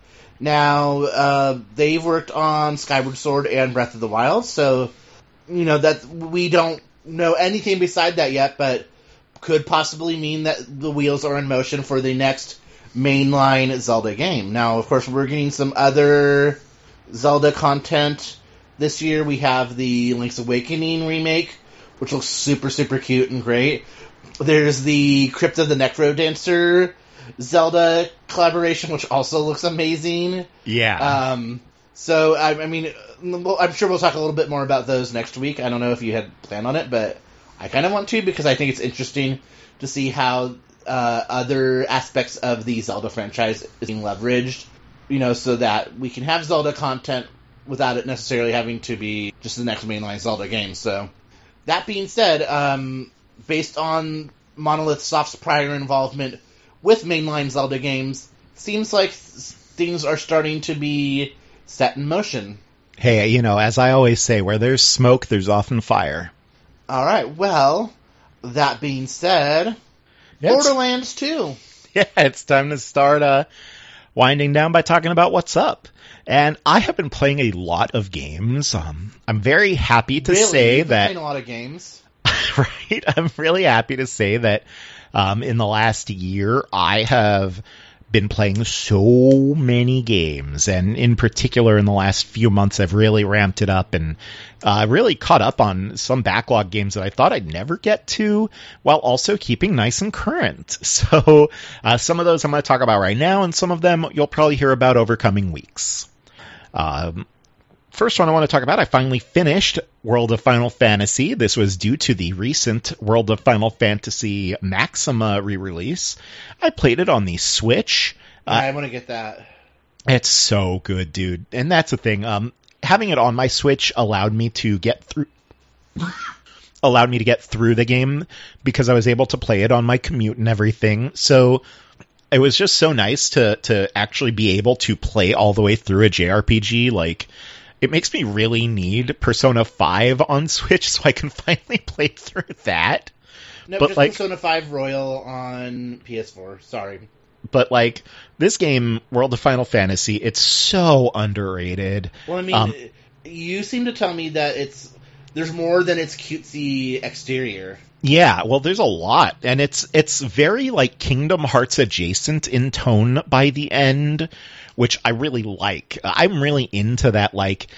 Now, they've worked on Skyward Sword and Breath of the Wild, so, that we don't know anything beside that yet, but could possibly mean that the wheels are in motion for the next mainline Zelda game. Now, of course, we're getting some other Zelda content this year. We have the Link's Awakening remake, which looks super, super cute and great. There's the Crypt of the Necrodancer Zelda collaboration, which also looks amazing. Yeah. So, I mean, I'm sure we'll talk a little bit more about those next week. I don't know if you had planned on it, but I kind of want to, because I think it's interesting to see how other aspects of the Zelda franchise is being leveraged, so that we can have Zelda content without it necessarily having to be just the next mainline Zelda game. So, that being said, based on Monolith Soft's prior involvement with mainline Zelda games, seems like things are starting to be set in motion. Hey, as I always say, where there's smoke, there's often fire. All right, well, that being said, Borderlands 2. Yeah, it's time to start winding down by talking about what's up. And I have been playing a lot of games. I'm very happy to say that... playing a lot of games. Right? I'm really happy to say that in the last year, I have been playing so many games, and in particular in the last few months I've really ramped it up and really caught up on some backlog games that I thought I'd never get to, while also keeping nice and current. So some of those I'm going to talk about right now, and some of them you'll probably hear about over coming weeks. First one I want to talk about, I finally finished World of Final Fantasy. This was due to the recent World of Final Fantasy Maxima re-release. I played it on the Switch. I want to get that. It's so good, dude. And that's the thing. Having it on my Switch allowed me to get through the game, because I was able to play it on my commute and everything. So it was just so nice to actually be able to play all the way through a JRPG. Like, it makes me really need Persona 5 on Switch so I can finally play through that. No, but just Persona 5 Royal on PS4. Sorry. But, this game, World of Final Fantasy, it's so underrated. Well, I mean, you seem to tell me that there's more than its cutesy exterior. Yeah, well, there's a lot. And it's very, Kingdom Hearts adjacent in tone by the end, which I really like. I'm really into that,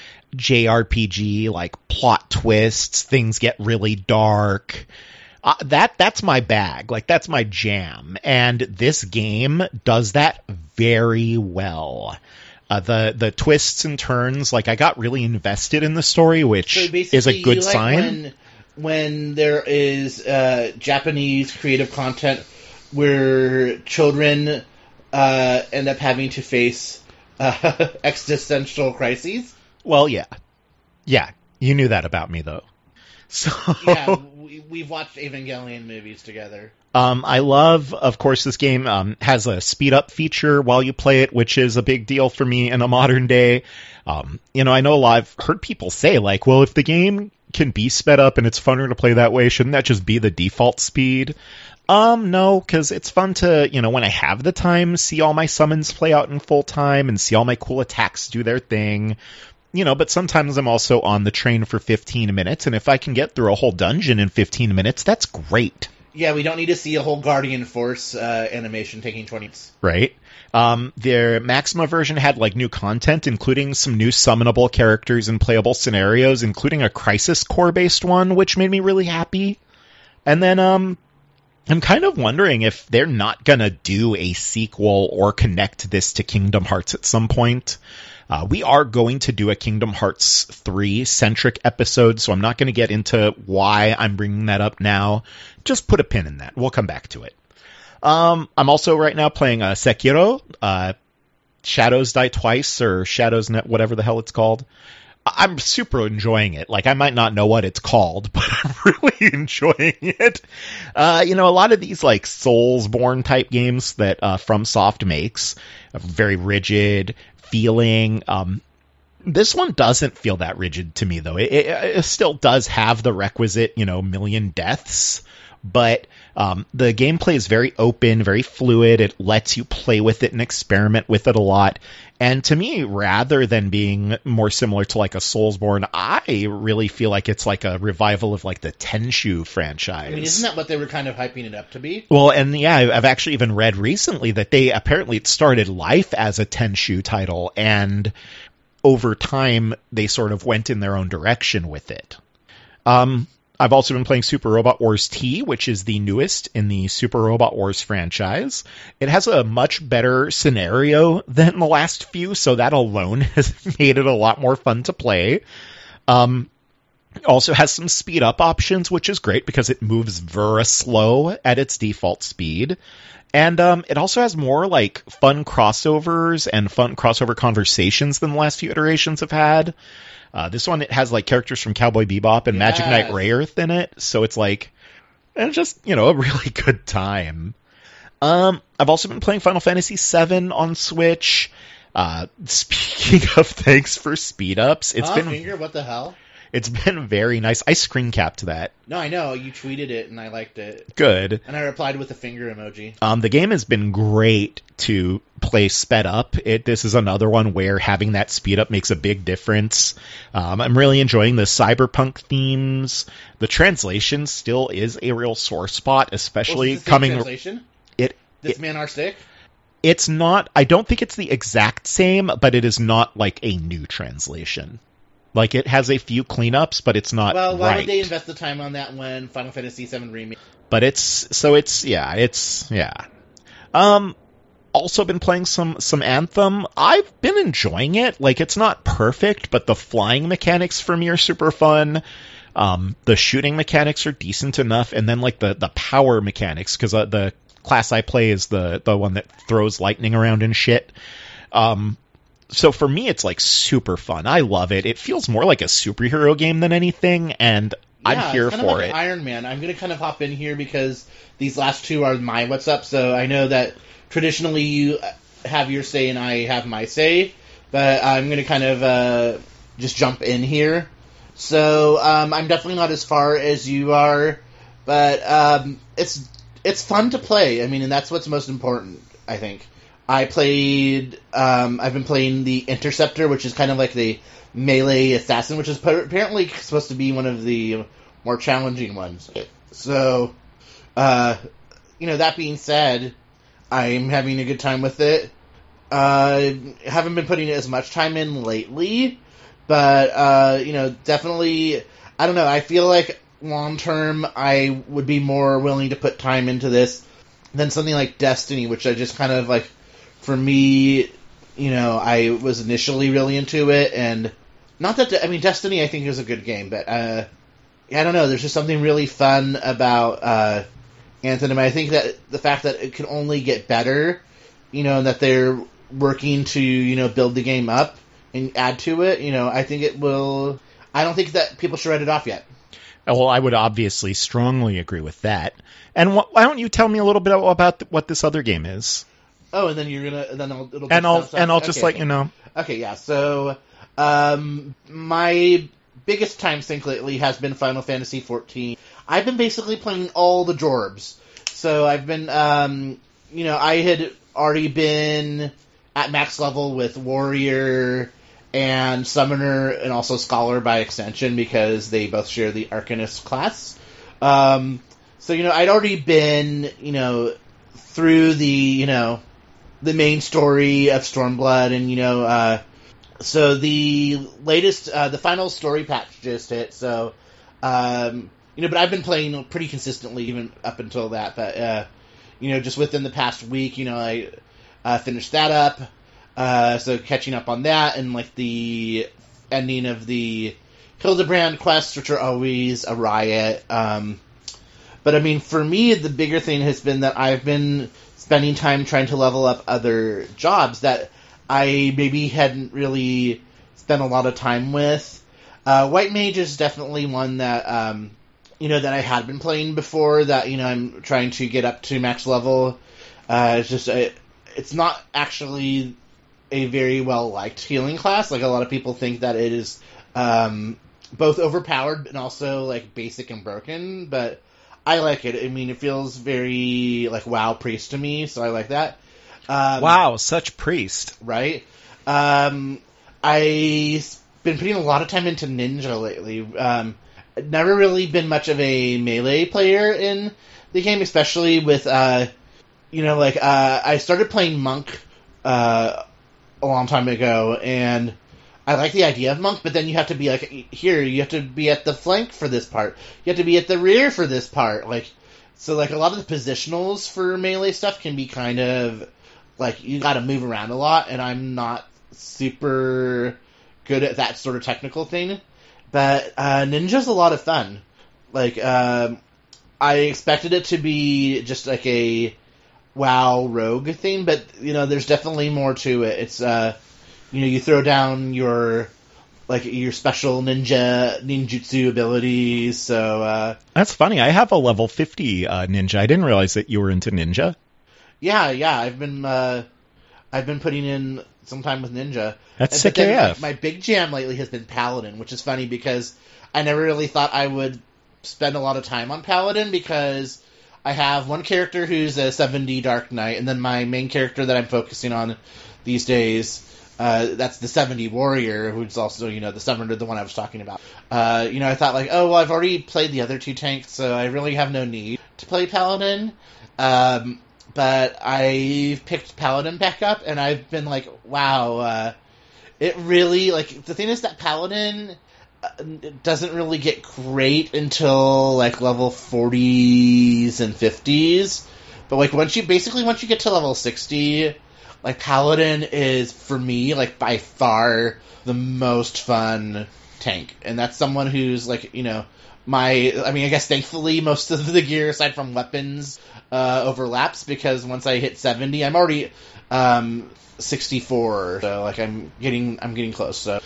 JRPG, plot twists, things get really dark. That's my bag. That's my jam. And this game does that very well. The twists and turns, I got really invested in the story, which is a good sign. When there is Japanese creative content where children end up having to face existential crises. Well, yeah. Yeah, you knew that about me, though. So yeah, we've watched Evangelion movies together. I love, of course, this game has a speed-up feature while you play it, which is a big deal for me in a modern day. I know I've heard people say, well, if the game can be sped up and it's funner to play that way, shouldn't that just be the default speed? No, because it's fun to, when I have the time, see all my summons play out in full time and see all my cool attacks do their thing. But sometimes I'm also on the train for 15 minutes, and if I can get through a whole dungeon in 15 minutes, that's great. Yeah, we don't need to see a whole Guardian Force animation taking 20 minutes. Right. Their Maxima version had new content, including some new summonable characters and playable scenarios, including a Crisis Core based one, which made me really happy. And then I'm kind of wondering if they're not gonna do a sequel or connect this to Kingdom Hearts at some point. We are going to do a Kingdom Hearts 3 centric episode, so I'm not going to get into why I'm bringing that up now. Just put a pin in that. We'll come back to it. I'm also right now playing Sekiro, Shadows Die Twice, or Shadows Net, whatever the hell it's called. I'm super enjoying it. I might not know what it's called, but I'm really enjoying it. A lot of these Soulsborne type games that FromSoft makes, very rigid feeling. This one doesn't feel that rigid to me, though. It still does have the requisite, million deaths, but the gameplay is very open, very fluid. It lets you play with it and experiment with it a lot. And to me, rather than being more similar to like a Soulsborne, I really feel like it's like a revival of like the Tenchu franchise. I mean, isn't that what they were kind of hyping it up to be? Well, and yeah, I've actually even read recently that they apparently it started life as a Tenchu title, and over time they sort of went in their own direction with it. I've also been playing Super Robot Wars T, which is the newest in the Super Robot Wars franchise. It has a much better scenario than the last few, so that alone has made it a lot more fun to play. It also has some speed up options, which is great because it moves very slow at its default speed. And it also has more like fun crossovers and fun crossover conversations than the last few iterations have had. This one, it has like characters from Cowboy Bebop and Magic Knight Rayearth in it, so it's like, it's just, a really good time. I've also been playing Final Fantasy VII on Switch. Speaking of thanks for speed ups, Finger, what the hell? It's been very nice. I screen capped that. No, I know. You tweeted it, and I liked it. Good. And I replied with a finger emoji. The game has been great to play sped up. This is another one where having that speed up makes a big difference. I'm really enjoying the cyberpunk themes. The translation still is a real sore spot, especially coming... Translation? Man Our Stick? It's not... I don't think it's the exact same, but it is not like a new translation. Like, it has a few cleanups, but it's not Well, why right. would they invest the time on that when Final Fantasy VII Remake? But it's. Also been playing some Anthem. I've been enjoying it. Like, it's not perfect, but the flying mechanics for me are super fun. The shooting mechanics are decent enough, and then, like, the power mechanics, because the class I play is the one that throws lightning around and shit. So for me, it's like super fun. I love it. It feels more like a superhero game than anything, and I'm here for like it. Iron Man. I'm going to kind of hop in here because these last two are my what's up. So I know that traditionally you have your say and I have my say, but I'm going to kind of just jump in here. So I'm definitely not as far as you are, but it's fun to play. I mean, and that's what's most important, I think. I've been playing the Interceptor, which is kind of like the melee assassin, which is apparently supposed to be one of the more challenging ones. So, that being said, I'm having a good time with it. Haven't been putting as much time in lately, but, definitely, I don't know, I feel like long term I would be more willing to put time into this than something like Destiny, which I just kind of like, for me, I was initially really into it, and not that, Destiny I think is a good game, but, I don't know, there's just something really fun about, Anthem. I think that the fact that it can only get better, and that they're working to, build the game up and add to it, I think it will, I don't think that people should write it off yet. Well, I would obviously strongly agree with that. And why don't you tell me a little bit about what this other game is? Oh, and then you're gonna, then I'll just let you know. Okay, yeah. So, my biggest time sink lately has been Final Fantasy XIV. I've been basically playing all the Jorbs. So I've been, I had already been at max level with Warrior and Summoner, and also Scholar by extension because they both share the Arcanist class. So I'd already been, through the, the main story of Stormblood, and so the latest, the final story patch just hit. So, but I've been playing pretty consistently even up until that. But just within the past week, I finished that up. So catching up on that, and like the ending of the Hildebrand quests, which are always a riot. But for me, the bigger thing has been that I've been spending time trying to level up other jobs that I maybe hadn't really spent a lot of time with. White Mage is definitely one that, that I had been playing before, that, I'm trying to get up to max level. It's not actually a very well-liked healing class. Like, a lot of people think that it is both overpowered and also, like, basic and broken, but I like it. I mean, it feels very like WoW Priest to me, so I like that. Wow, such Priest. Right? I've been putting a lot of time into Ninja lately. Never really been much of a melee player in the game, especially with, I started playing Monk a long time ago, and I like the idea of Monk, but then you have to be like, here, you have to be at the flank for this part. You have to be at the rear for this part. So a lot of the positionals for melee stuff can be kind of, you gotta move around a lot, and I'm not super good at that sort of technical thing. But Ninja's a lot of fun. I expected it to be just like a WoW rogue thing, but, there's definitely more to it. It's, you throw down your special ninjutsu abilities, so... That's funny. I have a level 50 ninja. I didn't realize that you were into ninja. Yeah, I've been putting in some time with ninja. That's sick AF. My big jam lately has been Paladin, which is funny because I never really thought I would spend a lot of time on Paladin because I have one character who's a 70 Dark Knight, and then my main character that I'm focusing on these days, that's the 70 Warrior, who's also, the Summoner, the one I was talking about. I thought I've already played the other two tanks, so I really have no need to play Paladin. But I've picked Paladin back up, and I've been wow, it really, the thing is that Paladin doesn't really get great until, level 40s and 50s, but, once you get to level 60, Paladin is, for me, by far the most fun tank, and that's someone who's, I guess thankfully most of the gear, aside from weapons, overlaps, because once I hit 70, I'm already 64, so I'm getting close. So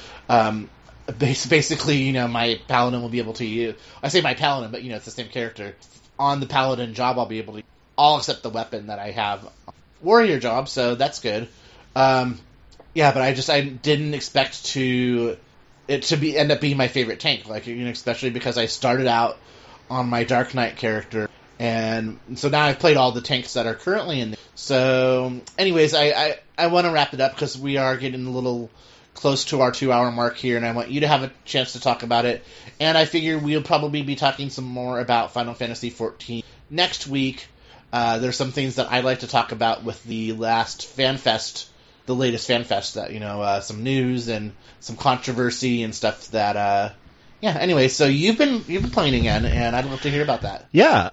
basically, my Paladin will be able to use. I say my Paladin, but it's the same character. On the Paladin job, I'll be able to all except the weapon that I have Warrior job, so that's good. But I didn't expect it to end up being my favorite tank, especially because I started out on my Dark Knight character. And so now I've played all the tanks that are currently in there. So, anyways, I want to wrap it up because we are getting a little close to our 2-hour mark here, and I want you to have a chance to talk about it. And I figure we'll probably be talking some more about Final Fantasy XIV next week. There's some things that I'd like to talk about with the last FanFest, the latest FanFest, that, some news and some controversy and stuff that, anyway, so you've been playing again, and I'd love to hear about that. Yeah,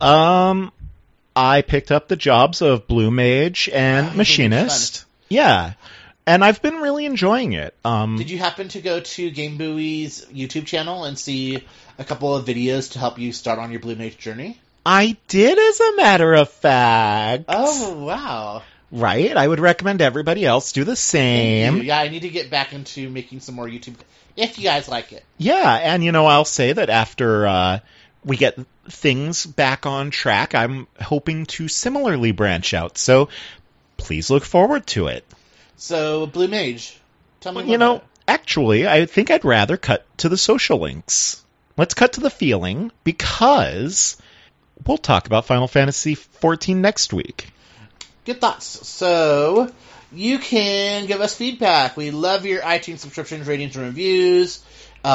I picked up the jobs of Blue Mage and Machinist. Yeah, and I've been really enjoying it. Did you happen to go to Game Buoy's YouTube channel and see a couple of videos to help you start on your Blue Mage journey? I did, as a matter of fact. Oh, wow. Right? I would recommend everybody else do the same. Yeah, I need to get back into making some more YouTube, if you guys like it. Yeah, and I'll say that after we get things back on track, I'm hoping to similarly branch out. So please look forward to it. So, Blue Mage, tell me about it. Actually, I think I'd rather cut to the social links. Let's cut to the feeling, because we'll talk about Final Fantasy XIV next week. Good thoughts. So, you can give us feedback. We love your iTunes subscriptions, ratings, and reviews.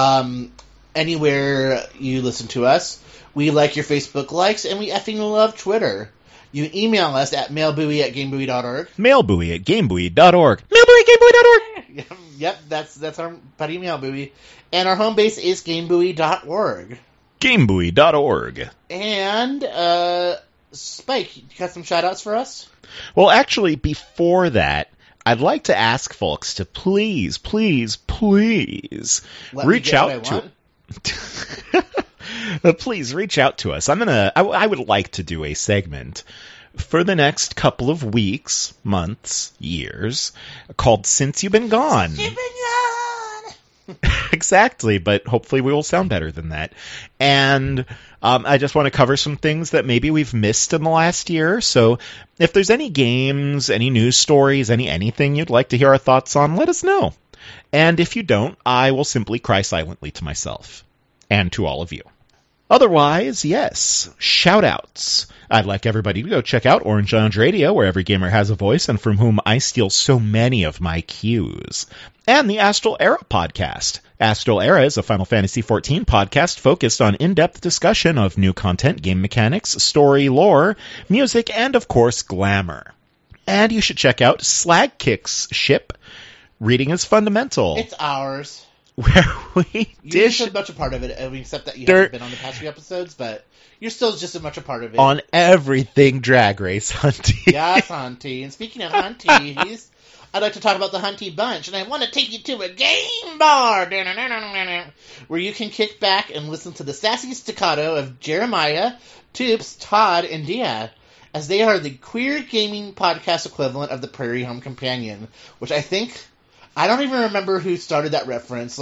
Anywhere you listen to us. We like your Facebook likes, and we effing love Twitter. You email us at mailbuoy@gamebuoy.org. Mailbuoy@gamebuoy.org. Mailbuoy@gamebuoy.org. Yep, that's our buddy Mailbuoy. And our home base is gamebuoy.org. Gamebuoy.org. And, Spike, you got some shout-outs for us? Well, actually, before that, I'd like to ask folks to please reach out to... Please reach out to us. I would like to do a segment for the next couple of weeks, months, years, called Since You've Been Gone. Since You've Been Gone! Exactly, but hopefully we will sound better than that. And I just want to cover some things that maybe we've missed in the last year. So if there's any games, any news stories, anything you'd like to hear our thoughts on, let us know. And if you don't, I will simply cry silently to myself and to all of you. Otherwise, yes, shout-outs. I'd like everybody to go check out Orange Lounge Radio, where every gamer has a voice and from whom I steal so many of my cues. And the Astral Era podcast. Astral Era is a Final Fantasy XIV podcast focused on in-depth discussion of new content, game mechanics, story, lore, music, and of course, glamour. And you should check out Slagkick's ship, Reading is Fundamental. It's ours. Where we You're just as much a part of it, except that you haven't been on the past few episodes, but you're still just as much a part of it. On everything Drag Race Hunty. Yes, Hunty. And speaking of Hunties, I'd like to talk about the Hunty Bunch, and I want to take you to a game bar where you can kick back and listen to the sassy staccato of Jeremiah, Toops, Todd, and Dia, as they are the queer gaming podcast equivalent of the Prairie Home Companion, which I don't even remember who started that reference.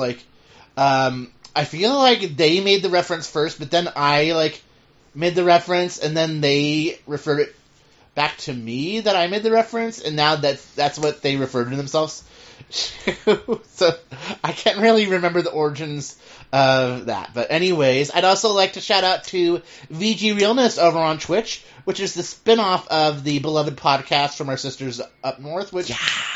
I feel like they made the reference first, but then I, made the reference, and then they referred it back to me that I made the reference, and now that's what they refer to themselves. So, I can't really remember the origins of that. But anyways, I'd also like to shout out to VG Realness over on Twitch, which is the spin-off of the beloved podcast from our sisters up north, which,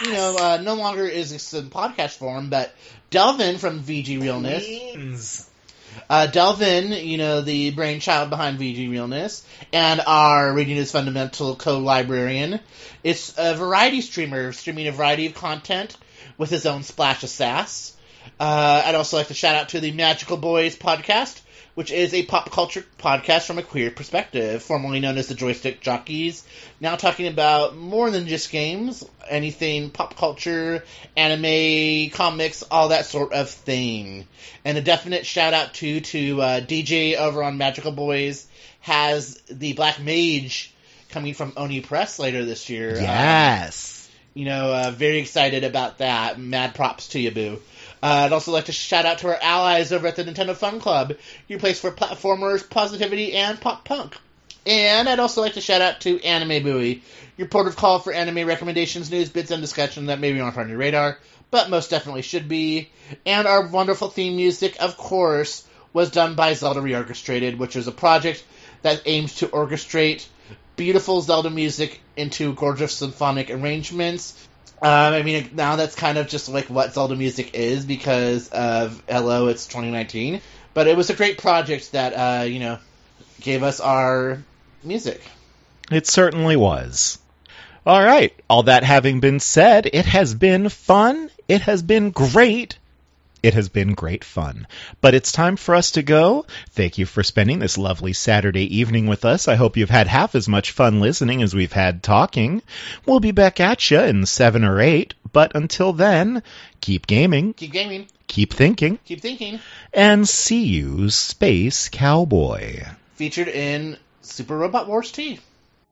no longer is in podcast form, but Delvin from VG Realness. Delvin, the brainchild behind VG Realness, and our Reading is Fundamental co-librarian. It's a variety streamer, streaming a variety of content with his own splash of sass. I'd also like to shout out to the Magical Boys podcast, which is a pop culture podcast from a queer perspective, formerly known as the Joystick Jockeys, now talking about more than just games, anything pop culture, anime, comics, all that sort of thing. And a definite shout out to DJ over on Magical Boys, has the Black Mage coming from Oni Press later this year. Yes. Very excited about that. Mad props to you, boo. I'd also like to shout out to our allies over at the Nintendo Fun Club, your place for platformers, positivity, and pop punk. And I'd also like to shout out to Anime Buoy, your port of call for anime recommendations, news, bits, and discussion that maybe aren't on your radar, but most definitely should be. And our wonderful theme music, of course, was done by Zelda Reorchestrated, which is a project that aims to orchestrate beautiful Zelda music into gorgeous symphonic arrangements. Now that's kind of just what Zelda music is because of Hello, it's 2019. But it was a great project that, gave us our music. It certainly was. All right. All that having been said, it has been fun. It has been great. It has been great fun. But it's time for us to go. Thank you for spending this lovely Saturday evening with us. I hope you've had half as much fun listening as we've had talking. We'll be back at you in 7 or 8. But until then, keep gaming. Keep gaming. Keep thinking. Keep thinking. And see you, Space Cowboy. Featured in Super Robot Wars T.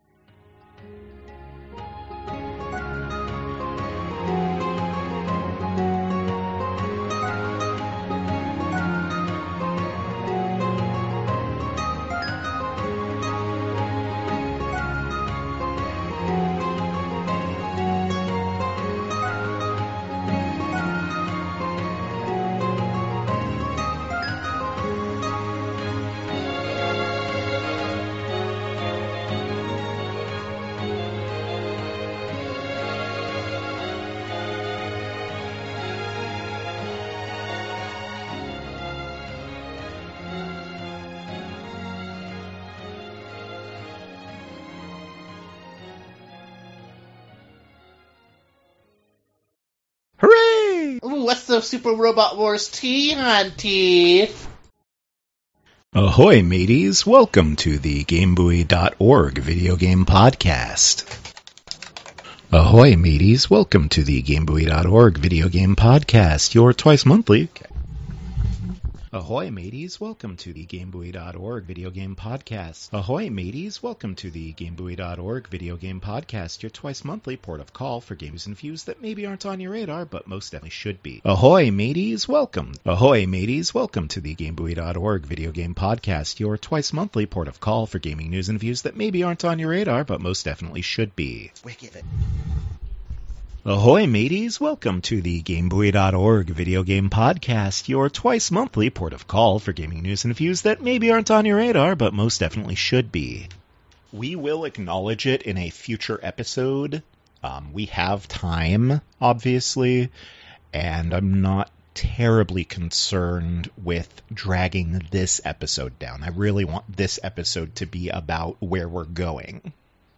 Hooray! Ooh, what's the Super Robot Wars T, Hunty? Ahoy, mateys. Welcome to the GameBuoy.org video game podcast. Ahoy, mateys. Welcome to the GameBuoy.org video game podcast, your twice monthly... Ahoy, mateys. Welcome to the GameBuoy.org video game podcast. Ahoy, mateys. Welcome to the GameBuoy.org video game podcast, your twice monthly port of call for games and views that maybe aren't on your radar, but most definitely should be. Ahoy, mateys. Welcome. Ahoy, mateys. Welcome to the GameBuoy.org video game podcast, your twice monthly port of call for gaming news and views that maybe aren't on your radar, but most definitely should be. Wicked. Ahoy, mateys! Welcome to the GameBuoy.org video game podcast, your twice monthly port of call for gaming news and views that maybe aren't on your radar, but most definitely should be. We will acknowledge it in a future episode. We have time, obviously, and I'm not terribly concerned with dragging this episode down. I really want this episode to be about where we're going.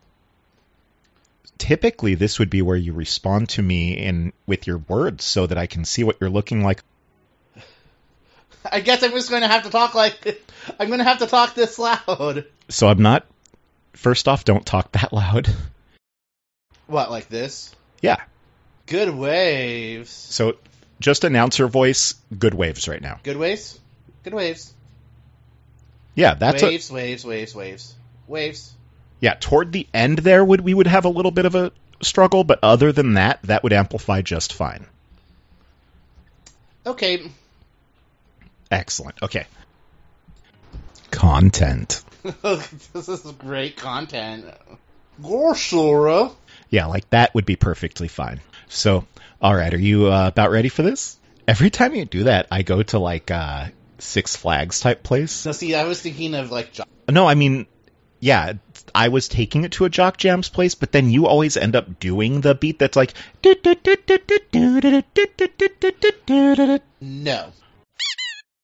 Typically, this would be where you respond to me with your words so that I can see what you're looking like. I guess I'm just going to have to talk I'm going to have to talk this loud. So I'm not... First off, don't talk that loud. What, like this? Yeah. Good waves. So... Just announcer voice, good waves right now. Good waves? Good waves. Yeah, that's Waves. Yeah, toward the end there we would have a little bit of a struggle, but other than that would amplify just fine. Okay. Excellent. Okay. Content. This is great content. Gosh, Laura. Yeah, like that would be perfectly fine. So, all right, are you about ready for this? Every time you do that, I go to like Six Flags type place. No, see, I was thinking of like... No, I mean, yeah, I was taking it to a Jock Jams place, but then you always end up doing the beat that's like... No.